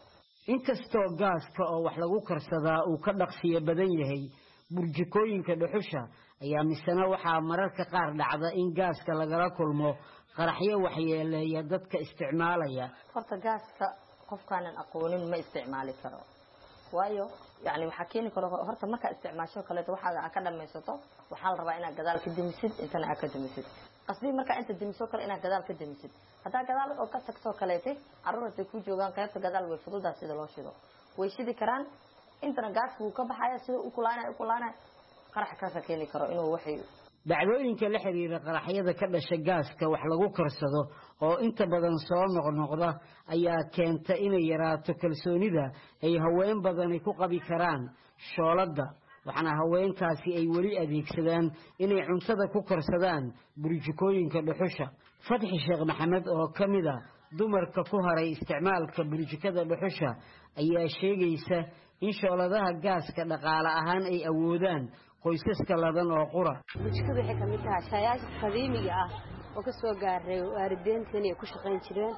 Speaker 12: inkastoo gaaska oo wax lagu karsadaa uu ka dhaqsiyo badan yahay burjikooyinka dhuxusha ayaa misana waxaa mararka qaar dhacda in gaaska lagala kulmo qaraxyo waxyeeleeya dadka isticmaalaya
Speaker 13: horta gaaska qofkaanan aqoonin ma isticmaali karo waayo yani waxaa keeni karo horta marka isticmaasho kale waxaa ka dhameysato waxaa la rabaa inaad gadaal ka dimisid intana aad ka dimisid qasbi marka inta dimiso kale inaad gadaal ka dimisid hadaa gadaal oo ka tagto kaleete carruurta ku joogan qaybta gadaal way fududaa sida loo shido way shidi karaan intana gaaska uu ka baxaya sida uu kulaanay u kulaanay qarax ka keeni karo inuu waxay
Speaker 12: dhacdooyinka la xiriira qaraxyada ka dhasha gaaska wax lagu karsado oo inta badan soo noqnoqda ayaa keenta inay yaraato kalsoonida ay haween badani ku qabi karaan shoolada waxaana haweenkaasi ay weli adeegsadaan inay cuntada ku karsadaan burjikooyinka dhuxusha Fatxi Sheekh Maxamed oo kamid ah dumarka ku haray isticmaalka burjikada dhuxusha ayaa sheegaysa in shooladaha gaaska dhaqaale ahaan ay awoodaan qoysaska ladan oo qura
Speaker 14: burjikadu waxay kamid tahay shayaash qadiimiga ah oo ka soo gaaray waalidiinteena ku shaqayn jireen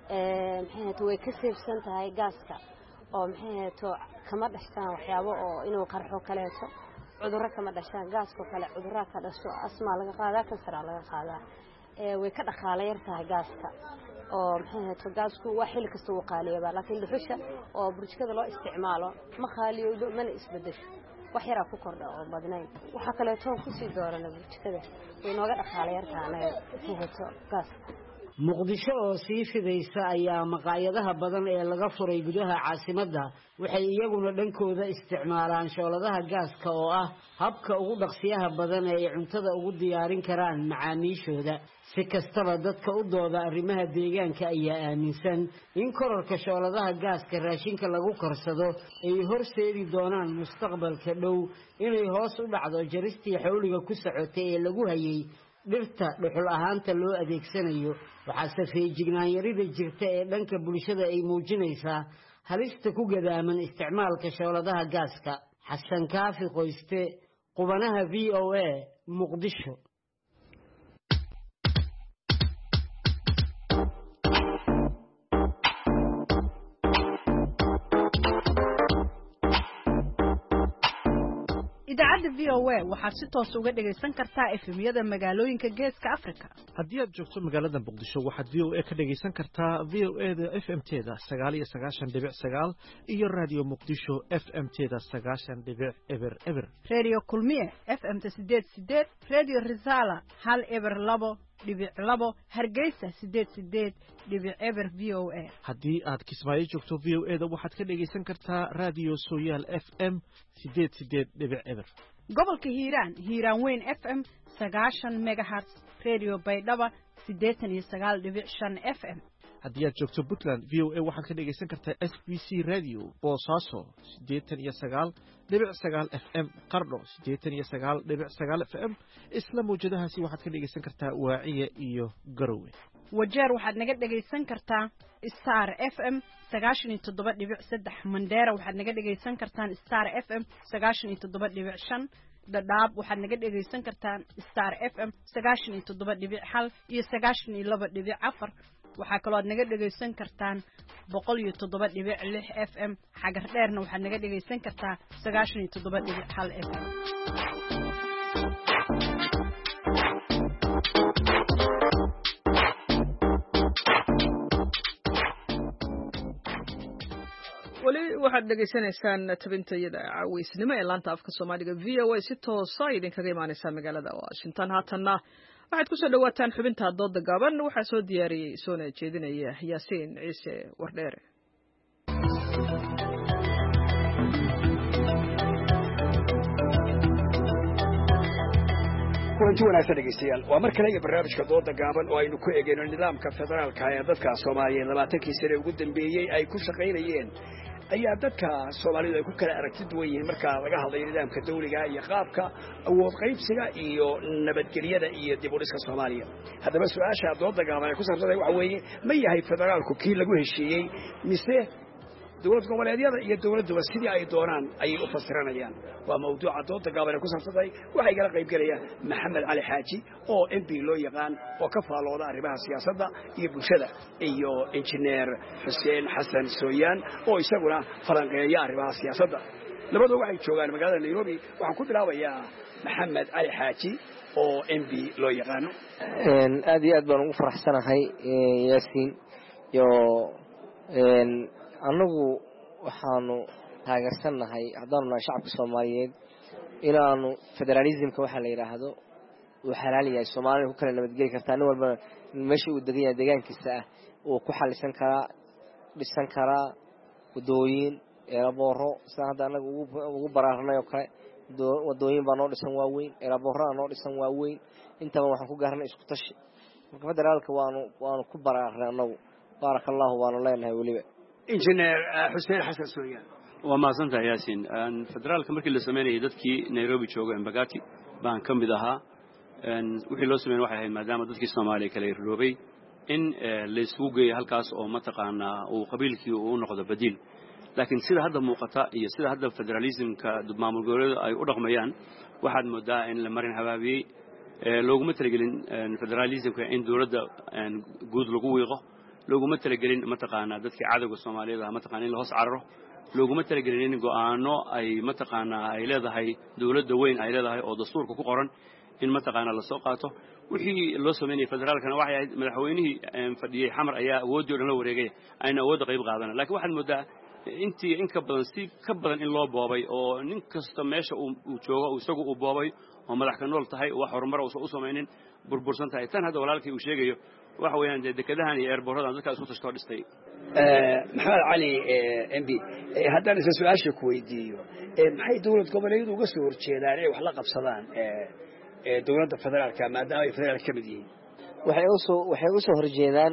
Speaker 14: ee maxay way ka seefsan tahay gaaska oo maxay kama dhashaan waxyaabo oo inuu qarxo kaleeto cudurro kama dhashaan gaaska kale cudurro ka dhasho asma laga qaadaa kansar laga qaadaa ee way ka dhaqaale yar tahay gaaska oo maxay gaasku waa xil kasta uu qaaliyo laakiin dhuxusha oo burjikada loo isticmaalo ma qaaliyo mana isbedesho wax yar ku kordha oo badnayn waxa kale oo ku sii doorana burjikada way nooga dhaqaale yar tahay heeto gaas
Speaker 12: muqdisho oo sii fidaysa ayaa maqaayadaha badan ee laga furay gudaha caasimadda waxay iyaguna dhankooda isticmaalaan shooladaha gaaska oo ah habka ugu dhaqsiyaha badan ee ay cuntada ugu diyaarin karaan macaamiishooda si kastaba dadka u dooda arrimaha deegaanka ayaa aaminsan in kororka shooladaha gaaska raashinka lagu karsado ay horseedi doonaan mustaqbalka dhow inay hoos u dhacdo jaristii xawliga ku socotay ee lagu hayay dhirta dhuxul ahaanta loo adeegsanayo waxaa feejignaan yarida jirta ee dhanka bulshada ay muujinaysaa halista ku gadaaman isticmaalka shooladaha gaaska xasan kaafi qoyste qubanaha v o a muqdisho
Speaker 15: idaacadda v o a waxaad si toos uga dhagaysan kartaa efemyada magaalooyinka geeska Afrika
Speaker 16: haddii aad joogto magaalada Muqdisho waxaad v o a ka dhagaysan kartaa v o a da F M teeda sagaal iyo sagaashan dhibic sagaal iyo radio Muqdisho F M teeda sagaashan dhibic eber eber
Speaker 15: radio Kulmiye F M sideed sideed radio Risala hal eber labo dhibic labo Hargeysa sideed sideed dhibic eber v o a
Speaker 16: haddii aad Kismaayo joogto v o a da waxaad ka dhagaysan kartaa radio Sooyaal F M sideed sideed dhibic eber
Speaker 15: gobolka Hiiraan Hiiraan Weyn F M sagaashan megahertz radio Baydhaba siddeetan iyo sagaal dhibic shan F M
Speaker 16: haddii aad joogto Puntland v o a waxaad ka dhagaysan kartaa S B C radio Boosaaso siddeetan iyo sagaal dhibic sagaal F M Qardho siddeetan iyo sagaal dhibic sagaal F M isla mawjadahaasi waxaad ka dhagaysan kartaa Waaciya iyo Garowe
Speaker 15: wajeer waxaad naga dhagaysan kartaa star f m sagaashan iyo toddoba dhibic saddex mandheera waxaad naga dhagaysan kartaan star f m sagaashan iyo toddoba dhibic shan dhadhaab waxaad naga dhagaysan kartaan star f m sagaashan iyo toddoba dhibic hal iyo sagaashan iyo laba dhibic afar waxaa kaloo aad naga dhagaysan kartaan boqol iyo toddoba dhibic lix f m xagar dheerna waxaad naga dhagaysan kartaa sagaashan iyo toddoba dhibic hal f m
Speaker 1: weli waxaad dhegaysanaysaan tabintayada caweysnimo ee laanta afka soomaaliga v o a si toosa idinkaga imaaneysaa magaalada washington haatanna waxaad kusoo dhawaataan xubinta dooda gaaban waxaa soo diyaariyey soona jeedinaya yaasiin ciise wardheere
Speaker 17: kulanti wanaagsan dhegeystayaal waa mar kale iyo barnaamijka dooda gaaban oo aynu ku eegayno nidaamka federaalka ee dadka Soomaaliyeed labaatankii sano ugu dambeeyay ay ku shaqaynayeen ayaa dadka Soomaaliyeed ay ku kala aragti duwan yihiin marka laga hadlayo nidaamka dawliga iyo qaabka awood qaybsiga iyo nabadgelyada iyo dib u dhiska Soomaaliya haddaba su'aasha dooda gaaban ee ku saabsan waxa weeye ma yahay federaalku kii lagu heshiiyey mise dawlad goboleedyada iyo dawladduba sidii ay doonaan ayay u fasiranayaan waa mawduuca dooda gaaban ee ku saabsan waxay kala qayb galayaan Maxamed Cali Xaaji oo M P loo yaqaan oo ka faalooda arrimaha siyaasadda iyo bulshada iyo injineer Xuseen Xasan Sooyaan oo isaguna falanqeeya arrimaha siyaasadda labadoodu waxay joogaan magaalada Nairobi waxaan ku bilaabayaa Maxamed Cali Xaaji oo M P loo yaqaan
Speaker 18: een aad iyo aad baan ugu faraxsanahay Yaasiin iyo een anagu waxaanu taageersanahay haddaanu nahay shacabka Soomaaliyeed inaanu federalismka waxa la yiraahdo uu xalaal yahay Soomaaliya ku kala nabadgeli kartaa nin walba meesha uu degan yahay deegaankiisa ah oo ku xalisan kara dhisan kara wadooyin eelabooro sida hadda anagu ugu baraarnay oo kale wadooyin baa noo dhisan waaweyn eelabooro noo dhisan waaweyn intaba waxaan ku gaarnay isku tashi marka federaalka waanu waanu ku baraarnay anagu barakallahu waanu leenahay waliba
Speaker 17: injineer Xuseen Xasan Sooyaan
Speaker 19: waa maasantahay Yaasiin federaalka markii la sameeyay dadkii Nairobi jooga Embagati baan ka mid ahaa wixii loo sameeyay waxay ahayd maadaama dadkii Soomaaliya kala iroobay in la isugu geeyo halkaas oo mataqaanaa uu qabiilkii uu noqdo badil laakiin sida hadda muuqata iyo sida hadda federalismka maamul goboleedyada ay u dhaqmayaan waxaad moodaa in la marin habaabiyay looguma talagelin federalismka in dawladda guud lagu wiiqo looguma talagelin mataqaanaa dadkii cadawga Soomaaliyeed ah mataqaanaa in la hoos cararo looguma talagelin in go'aano ay mataqaanaa ay leedahay dawladda weyn ay leedahay oo dastuurka ku qoran in mataqaanaa la soo qaato wixii loo sameeyay federaalkana waxay ahayd madaxweynihii fadhiyay xamar ayaa awoodii dhan la wareegay ayna awood qayb qaadanay laakiin waxaad moodaa intii in ka badan si ka badan in loo boobay oo nin kasta meesha uu joogo isagu uu boobay oo madax ka nool tahay wax horumar uu soo sameeynin burbursan tahay tan hadda walaalkii uu sheegayo waxa weeyaan dekedahan iyo airportadan dadka isku tashto dhistay
Speaker 17: ee Maxamed Cali M P haddana isa su'aasha ku weydiiyo ee maxay dawlad goboleedyadu uga soo horjeedaan ee wax la qabsadaan ee ee dawladda federaalka maadaama ay federaalka ka mid yihiin
Speaker 18: waxay u soo waxay u soo horjeedaan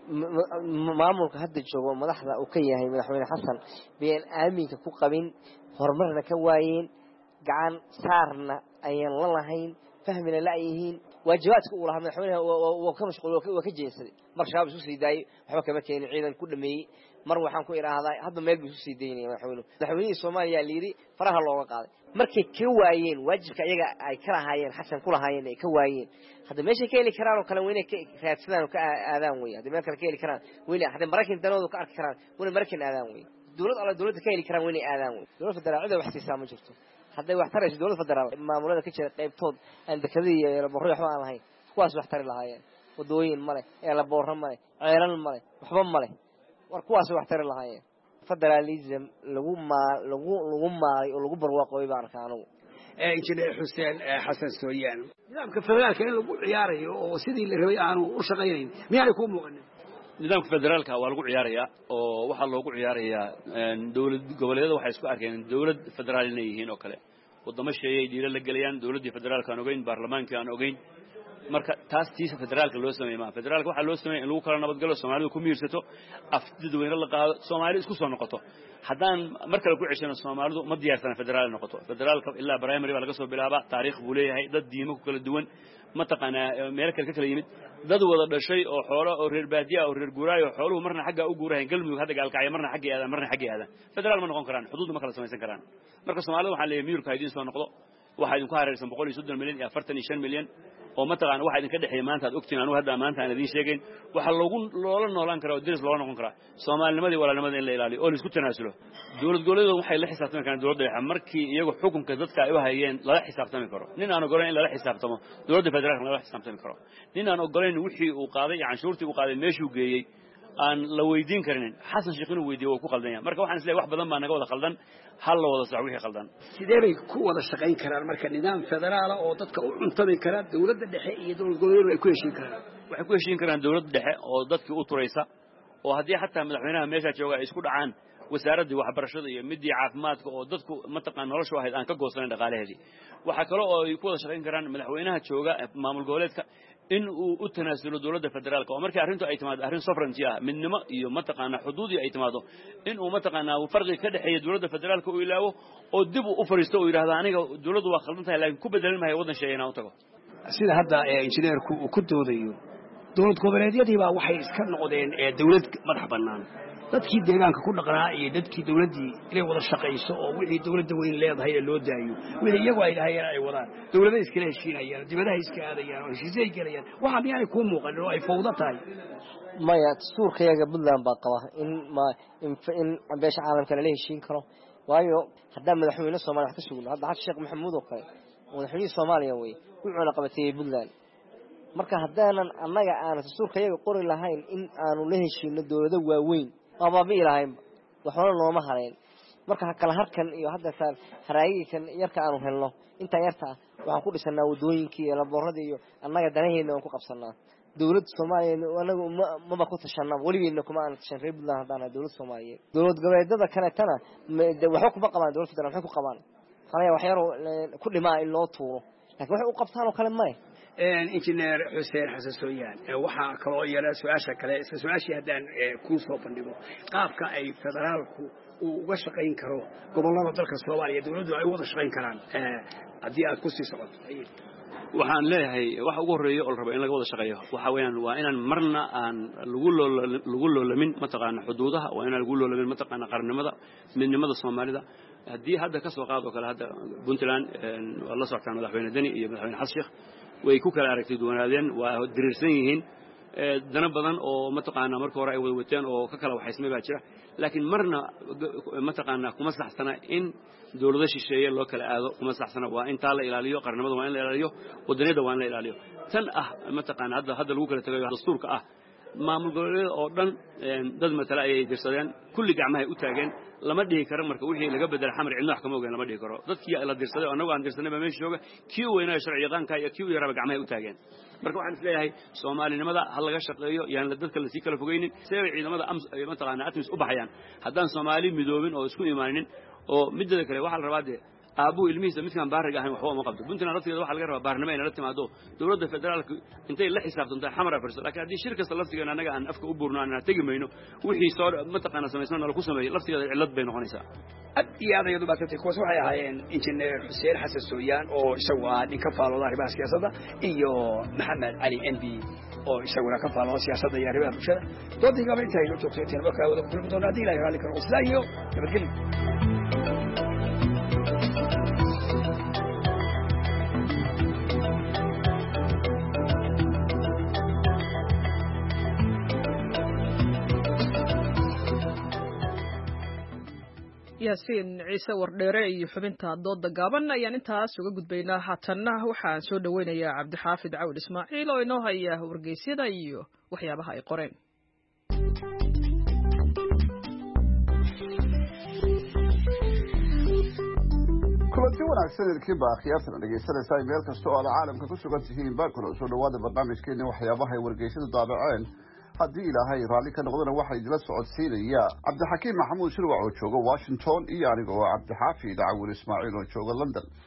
Speaker 18: maamulka hadda joogo madaxda uu ka yahay madaxweyne Xasan been aaminka ku qabin horumarna ka waayeen gacan saarna ayaan la lahayn fahmina la yihiin waajibaadka uu lahaa madaxweynaha oo ka mashquul oo ka jeesaday mar shabaab isu sii daayay waxba kama keenin ciidan ku dhameeyay mar waxaan ku iraahdaa hadda meel buu isu sii daynay madaxweynuhu madaxweynihii Soomaaliya liiri faraha looga qaaday markay ka waayeen waajibka iyaga ay ka lahaayeen Xasan ku lahaayeen ay ka waayeen hadda meesha ka heli karaan oo kale weynay ka raadsadaan oo ka aadaan way hadda meel kale ka heli karaan weynay hadda Mareykan danoodu ka arki karaan weynay Mareykan aadaan way dawlad alla dawladda ka heli karaan weynay aadaan way dawladda federaalada wax siisaa ma jirto hadday wax tarayso dawladda federaal maamulada ka jira qaybtood aan dekadii iyo laboorro waxba aan lahayn kuwaas wax tari lahaayeen wadooyin male ee laboorro male ceelal male waxba male war kuwaas wax tari lahaayeen federalism lagu ma lagu lagu maaray oo lagu barwaaqoy baan arkaa anigu
Speaker 17: ee injineer Xuseen Xasan Sooyaan nidaamka federaalka in lagu ciyaarayo oo sidii la rabay aanu u shaqaynayn miyay ku muuqanin
Speaker 19: nidaamka federaalka waa lagu ciyaarayaa oo waxa loogu ciyaarayaa dawlad goboleedyada waxay isku arkeen dawlad federaal inay yihiin oo kale wadamo sheeyay diiradda la galayaan dawladda federaalka aan ogeyn baarlamaanka aan ogeyn marka taas tiisa federaalka loo sameeyay ma federaalka waxa loo sameeyay in lagu kala nabadgalo Soomaalidu ku miirsato afdadweyne la qaado Soomaali isku soo noqoto haddaan marka la ku ceshano Soomaalidu ma diyaarsan federaal noqoto federaalka ilaa primary baa laga soo bilaabaa taariikh buu leeyahay dad diimo ku kala duwan ma taqaana meel kale ka kala yimid dad wada dhashay oo xoolo oo reer baadiya oo reer guuraayo xooluhu marna xagga u guurayeen galmudug hadda gaalkacay marna xagga aadaan marna xagga aadaan federaal ma noqon karaan xuduud ma kala samaysan karaan marka Soomaalidu waxa leeyahay miirka idin soo noqdo waxa idin ku hareeraysan boqol iyo soddon milyan iyo afartan iyo shan milyan oo ma taqaan waxa idin ka dhaxeeyay maanta aad ogtiin anu hadda maanta aan idin sheegayn waxa loogu loola noolaan karo diris loola noqon kara Soomaalinimadii walaalnimadii in la ilaaliyo oo la isku tanaasulo dawlad goboleedu waxay la xisaabtami karaan dawladda dhexe markii iyagu xukunka dadka ay u hayeen la xisaabtami karo nin aan ogolayn in la xisaabtamo dawladda federaalka la xisaabtami karo nin aan ogolayn wixii uu qaaday iyo canshuurtii uu qaaday meeshii uu geeyay aan la weydiin karin xasan sheekh inuu weydiiyo oo ku qaldan marka waxaan isleeyahay wax badan baa naga wada qaldan hal la wada sax wixii qaldan
Speaker 17: sidee bay ku wada shaqayn karaan marka nidaam federaal oo dadka u cuntami kara dawladda dhexe iyo dawlad goboleedyadu ay ku heshiin karaan
Speaker 19: waxay ku heshiin karaan dawladda dhexe oo dadkii u turaysa oo haddii xataa madaxweynaha meesha jooga ay isku dhacaan wasaaradda waxbarashada iyo midii caafimaadka oo dadku ma taqaan noloshu ahayd aan ka goosanin dhaqaalaheedii waxa kale oo ay ku wada shaqayn karaan madaxweynaha jooga maamul goboleedka in uu u tanaasulo dawladda federaalka oo markii arrintu ay timaado arrin sovereignty ah midnimo iyo ma taqaan xuduudii ay timaado in uu ma taqaan farqi ka dhaxeeyo dawladda federaalka uu ilaawo oo dib u fariisto oo yiraahdo aniga dawladdu waa khaldan tahay laakiin ku bedelan maayo wadan sheeyana u tago
Speaker 17: sida hadda injineerku uu ku doodayo dawlad goboleedyadii baa waxay iska noqdeen dawlad madax bannaan dadkii deegaanka ku dhaqnaa iyo dadkii dawladdii inay wada shaqayso oo wixii dawladda weyn leedahay loo daayo wixii iyagu ay dhahayeen ay wadaan dawladda iskala heshiinayaan dibadaha iska aadayaan oo heshiisay galayaan waxa miyaanay ku muuqan oo ay fawda tahay
Speaker 18: maya dastuurkayaga Puntland baa qaba in ma in beesha caalamka la heshiin karo waayo hadda madaxweynaha Soomaaliya ka sugno hadda Sheekh Maxamuud oo kale madaxweynaha Soomaaliya way wuxuuna qabatay Puntland marka haddaanan annaga aan dastuurkayaga qori lahayn in aanu la heshiino dawladda waaweyn ama bi ilaahay waxaan looma hareyn marka kala harkan iyo hadda saan haraayigan yarka aanu helno inta yarta waxaan ku dhisanaa wadooyinkii iyo laboorada iyo annaga danaheena aan ku qabsanaa dawladda Soomaaliya anagu ma ku tashanaa waligeena kuma aan tashan reer Puntland hadana dawladda Soomaaliya dawlad goboleedyada kale tana waxa ku qabaan dawladda federaalka waxa ku qabaan xalay wax yar ku dhimaa in loo tuuro laakiin waxa uu qabtaan oo kale ma
Speaker 17: injineer Xuseen Xasan Sooyaan waxa kaloo yara su'aasha kale isla su'aashii hadaan ku soo bandhigo qaabka ay federaalku uga shaqayn karo gobolada dalka Soomaaliya dawladdu ay wada shaqayn karaan hadii aad ku sii socoto
Speaker 19: waxaan leeyahay waxa ugu horeeyo oo rabo in laga wada shaqeeyo waxa weeyaan waa inaan marna aan lagu lagu loolamin ma taqaan xuduudaha waa inaan lagu loolamin ma taqaan qarnimada midnimada Soomaalida hadii hadda ka soo qaado kale hadda Puntland wala soctaan madaxweyne Dani iyo madaxweyne Xasan Sheekh way ku kala aragtay duwanaadeen waa diriirsan yihiin dana badan oo ma taqaan marka hore ay wada wateen oo ka kala waxaysmay baa jira laakiin marna ma taqaan kuma saxsana in dawladda shisheeye loo kala aado kuma saxsana waa in taa la ilaaliyo qarnimada waa in la ilaaliyo wadaniyada waa in la ilaaliyo tan ah ma taqaan hadda hadda lagu kala tagayo dastuurka ah maamul goboleed oo dhan dad matala ay dirsadeen kulli gacmaha u taageen lama dhihi karo marka wixii laga bedel xamar cidna wax kama ogaan lama dhihi karo dadkii la dirsaday oo anagu aan dirsanay baa meesha jooga kii weynaa sharci yaqaanka iyo kii yaraba gacmaha u taageen marka waxaan isleeyahay Soomaalinimada hal laga shaqeeyo yaan la dadka la sii kala fogeeynin sabab ciidamada am ma taqaan atmis u baxayaan haddaan Soomaali midoobin oo isku imaanin oo midda kale waxa la rabaa de aabu ilmihiisa midkan baariga ahaan waxba ma qabto Puntland laftigeeda waxa laga rabaa baarnimo in la timaado dawladda federaalka intay la xisaabtanto xamar afirso laakiin hadii shirkasta laftigeena anaga aan afka u buurno aan tagi mayno wixii soo ma taqaan samaysana la ku sameeyo laftigeeda cilad bay noqonaysaa
Speaker 17: ad iyo adayadu baa tatay kuwaas waxay ahaayeen injineer Xuseen Xasan Sooyaan oo isagu ah ninka faalooda arrimaha siyaasadda iyo Maxamed Ali N B oo isaguna ka faalooda siyaasadda iyo arrimaha bulshada doodiga ba intay loo joogtay tirba ka wada kulmi doona hadii ilaahay raali karo islaayo nabadgelyo
Speaker 1: yaasiin ciise wardheere iyo xubinta dooda gaaban ayaan intaas uga gudbaynaa haatanna waxaan soo dhaweynayaa cabdixaafid cawd ismaaciil oo inoo haya wargeysyada iyo waxyaabaha ay qoreen
Speaker 20: kulanti wanaagsan ilkiiba akhyaartan dhegeysanaysaa meel kasta oo aad caalamka ku sugan tihiin baa kuna soo dhawaada barnaamijkeena waxyaabaha ay wargeysyadu daabaceen haddii ilaahay raalli ka noqdana waxaa idila socodsiinaya cabdixakiim maxamuud shirwac oo jooga washington iyo aniga oo cabdixaafid cawil ismaaciil oo jooga london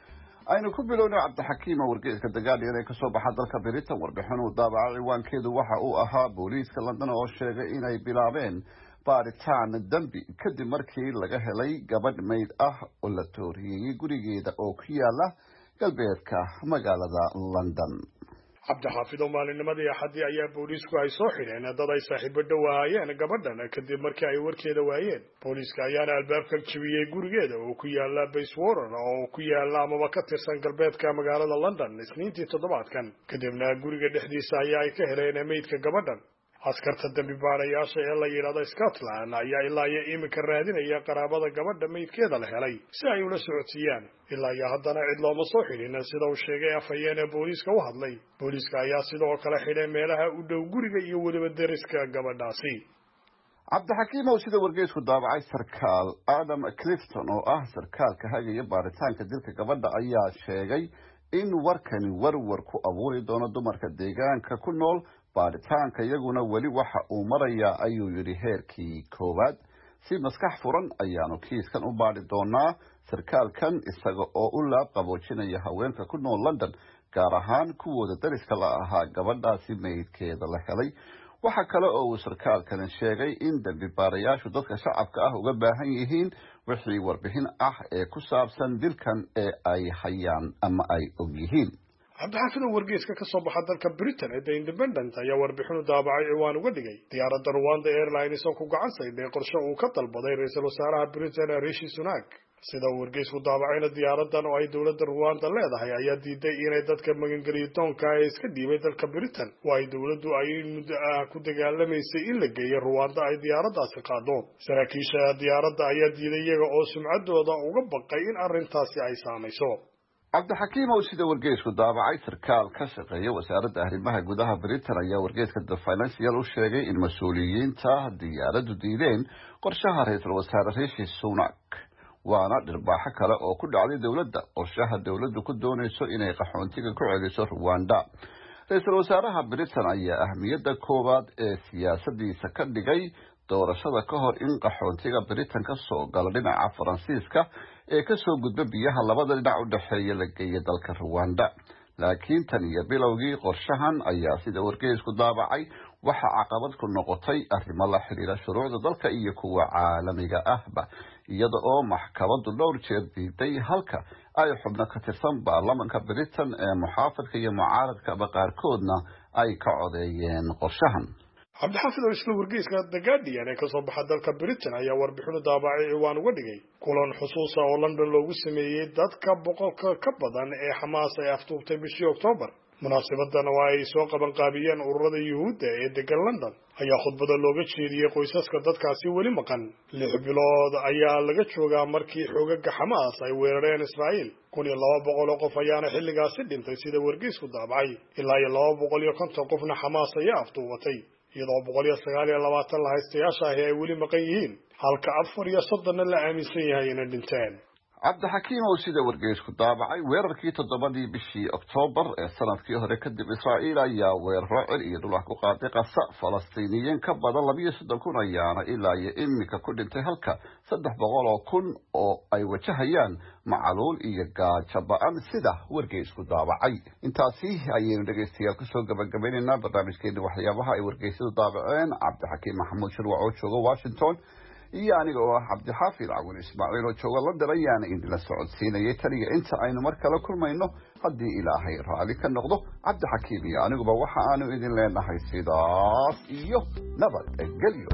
Speaker 20: aynu ku bilowna cabdixakiima wargeyska The Guardian ee kasoo baxa dalka Britain warbixin uu daabacay ciwaankeedu waxa uu ahaa booliiska London oo sheegay inay bilaabeen baaritaan dambi kadib markii laga helay gabadh mayd ah oo la tooriyay gurigeeda oo ku yaala galbeedka magaalada London.
Speaker 21: cabdixaafido maalinnimadii axadii ayaa booliisku ay soo xidheen dad ay saaxiibo dhowaayeen gabadhan kadib markii ay warkeeda waayeen booliiska ayaana albaabka jabiyey gurigeeda oo ku yaala Bayswater oo ku yaala amaba ka tirsan galbeedka magaalada London isniintii toddobaadkan kadibna guriga dhexdiisa ayaa ay ka heleen meydka gabadhan. askarta dambi baarayaasha ee la yiraahdo Scotland ayaa ilaa iyo iminka raadinaya qaraabada gabadha meydkeeda la helay si ay ula socodsiiyaan ilaa iyo haddana cid looma soo xidhin sida uu sheegay afhayeen booliiska u hadlay. booliiska ayaa sidoo kale xidhay meelaha u dhow guriga iyo weliba deriska gabadhaasi.
Speaker 20: cabdixakiim oo sida wargeysku daabacay sarkaal Adam Clifton oo ah sarkaalka hagaya baaritaanka dilka gabadha ayaa sheegay in warkani warwar ku abuuri doono dumarka deegaanka ku nool baaritaanka iyaguna weli waxa uu marayaa ayuu yidhi heerkii koowaad si maskax furan ayaanu kiiskan u baadhi doonaa. sarkaalkan isaga oo u laab qaboojinaya haweenka ku nool London gaar ahaan kuwooda dariska la ahaa gabadhaasi meydkeeda la helay. waxa kale oo uu sarkaalkan sheegay in dambi baarayaashu dadka shacabka ah uga baahan yihiin wixii warbixin ah ee ku saabsan dilkan ee ay hayaan ama ay og yihiin.
Speaker 21: cabdixaafid oo wargeyska ka soo baxa dalka Britain ee The Independent ayaa warbixin u daabacay ciwaan uga dhigay diyaaradda Rwanda Airlines oo ku gacan sayday qorshe uu ka dalbaday ra'iisul wasaaraha Britain Rishi Sunak. sida wargeysku daabacayna diyaaraddan oo ay dowladda Rwanda leedahay ayaa diiday inay dadka magangeliyoonka ay iska dhiibay dalka Britain oo ay dowladdu ay muddo ah ku dagaalamaysay in la geeyo Rwanda ay diyaaraddaasi qaado. saraakiisha diyaaradda ayaa diiday iyaga oo sumcaddooda uga baqay in arrintaasi ay saamayso.
Speaker 20: cabdixakiim oo sida wargeysku daabacay sarkaal ka shaqeeya wasaaradda arrimaha gudaha Britain ayaa wargeyska The Financial u sheegay in mas-uuliyiinta diyaaraddu diideen qorshaha ra'iisul wasaare Rishi Sunak. waana dhirbaaxo kale oo ku dhacday dowladda qorshaha dowladdu ku doonayso inay qaxoontiga ku celiso Rwanda. ra'iisul wasaaraha Britain ayaa ahmiyadda koowaad ee siyaasadiisa ka dhigay doorashada ka hor in qaxoontiga Britain ka soo gala dhinaca Faransiiska ee ka soo gudba biyaha labada dhinac u dhaxeeya la geeyo dalka Rwanda. laakiin tan iyo bilowgii qorshahan ayaa sida wargeysku daabacay waxa caqabad ku noqotay arrimo la xiriira shuruucda dalka iyo kuwa caalamiga ahba iyada oo maxkamaddu dhowr jeer diiday halka ay xubno ka tirsan baarlamaanka Britain ee muxaafadka iyo mucaaradka qaarkoodna ay ka codeeyeen qorshahan.
Speaker 21: cabdixaafid oo isla wargeyska The Guardian ee ka soo baxa dalka Britain ayaa warbixin u daabacay ciwaan uga dhigay kulan xusuus ah oo London loogu sameeyay dadka boqolka ka badan ee Xamaas ay aftuubtay bishii October. munaasabadan oo ay soo qaban qaabiyeen ururada Yuhuudda ee degan London ayaa khudbada looga jeediyay qoysaska dadkaasi weli maqan. lix bilood ayaa laga joogaa markii xoogagga Xamaas ay weerareen Israa'iil. kun iyo laba boqol oo qof ayaana xilligaasi dhintay sida wargeysku daabacay ilaa iyo laba boqol iyo konton qofna Xamaas ayaa aftuubatay iyadoo boqol iyo sagaal iyo labaatan la haystayaasha ah ay weli maqan yihiin halka afar iyo soddon la aaminsan yahay inay dhinteen.
Speaker 20: cabdixakiim oo sida wargeysku daabacay weerarkii toddobadii bishii Oktoobar ee sanadkii hore kadib Israa'iil ayaa weeraro cil iyo dhul ah ku qaaday Gaza. Falastiiniyiin ka badan laba iyo soddon kun ayaana ilaa iyo iminka ku dhintay halka saddex boqol oo kun oo ay wajahayaan macaluul iyo gaajo ba'an sida wargeysku daabacay. intaasi ayaynu dhegeystayaal kusoo gabagabaynaynaa barnaamijkeena waxyaabaha ay wargeysyadu daabaceen. cabdixakiim maxamuud shirwac oo jooga Washington iyo aniga oo ah cabdixaafid cawin ismaaciil oo jooga London ayaana idinla socodsiinayay taniya inta aynu mar kale kulmayno haddii ilaahay raali ka noqdo. cabdixakiim iyo aniguba waxa aanu idin leenahay sidaas iyo nabadgelyo.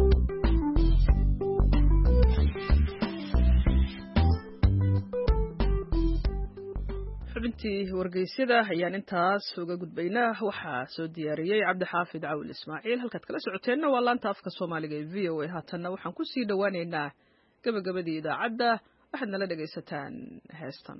Speaker 1: xubintii wargeysyada ayaan intaas uga gudbaynaa. waxaa soo diyaariyey cabdixaafid cawil ismaaciil. halkaad kala socoteenna waa laanta afka soomaaliga ee v o a. haatanna waxaan kusii dhowaaneynaa gabagabadii idaacadda. waxaad nala dhegaysataan heestan.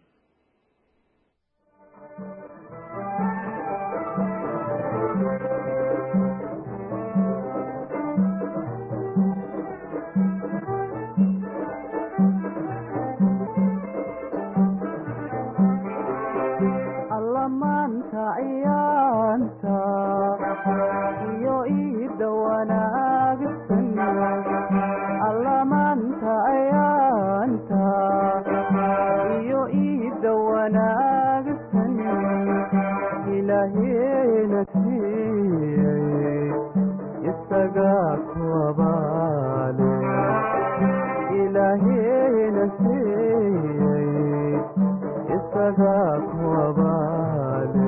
Speaker 22: ayaanta iyo iida wanaagsan allamaanta ayaanta iyo iida ilaahayna siiyey isagaa ku abaale ilaahayna siiyey isagaa ku abaale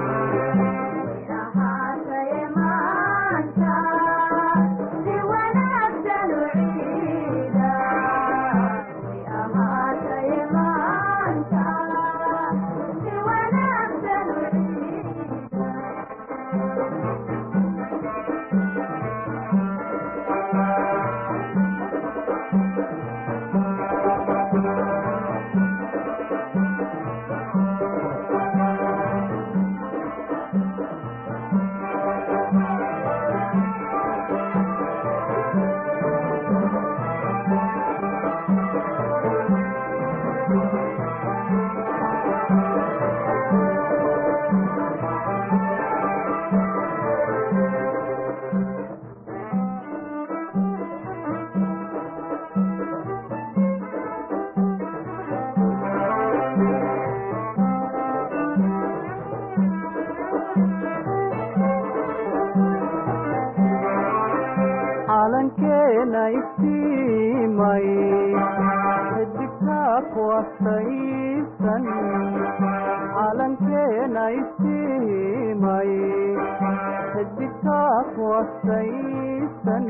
Speaker 22: calankeena iftiimay xidigtaa ku astaysan calankeena iftiimay xidigtaa ku astaysan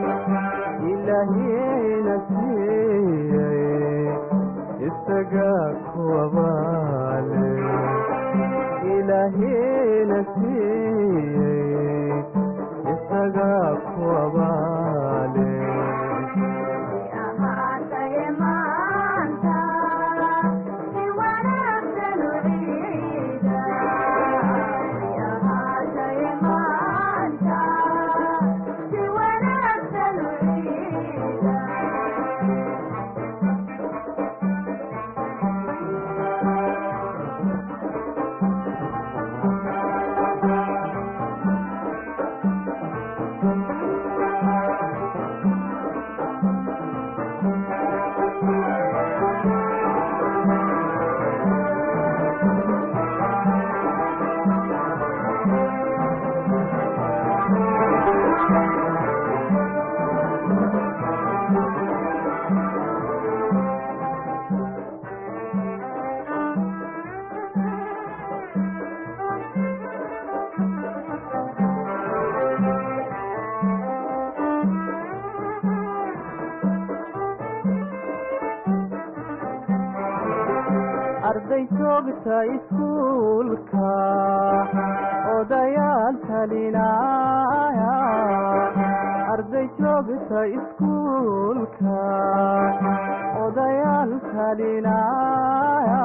Speaker 22: ilaahayna siiyey isagaa ku abaale ilaahayna siiyey isagaa ku abaale arday joogta iskuulka odayaal talinaya arday joogta iskuulka odayaal talinaya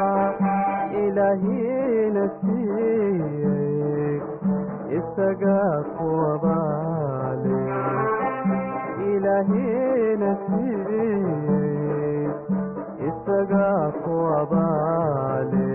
Speaker 22: ilaahayna siiyey isagaa ku abaale ilaahayna siiyey isagaa ku abaale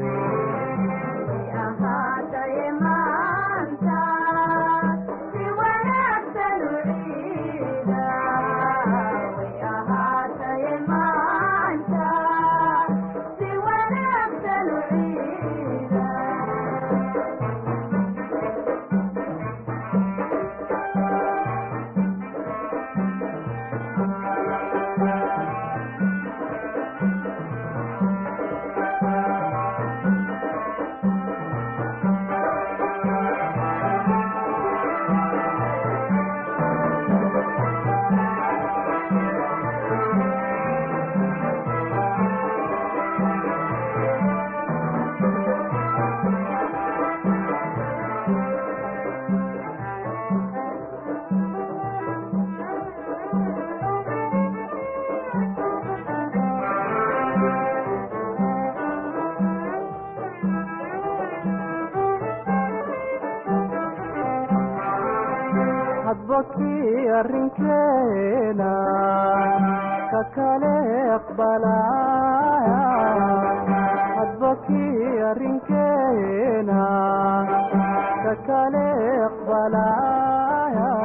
Speaker 22: hadbakii arrinkeena ka kale aqbalaya hadbakii arrinkeena ka kale aqbalaya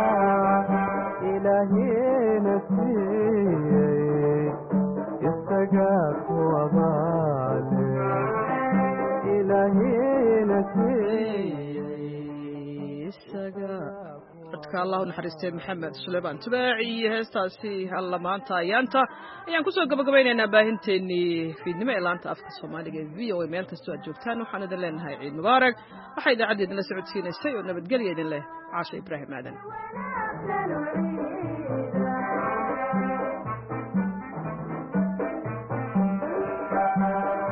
Speaker 22: ilaahayna siiyey isagaa ku abaale ilaahayna siiyey
Speaker 1: fanaanka allahu naxariistay maxamed suleymaan tubaaci iyo heestaasi alla maanta ayaanta ayaan kusoo gabagabaynaynaa baahinteenii fiidnimo ee laanta afka soomaaliga ee v o a meel kastoo aad joogtaan waxaan idin leenahay ciid mubaarak waxaa idaacadda idinla socodsiinaysay oo nabadgelya idin leh caasha ibraahim aadan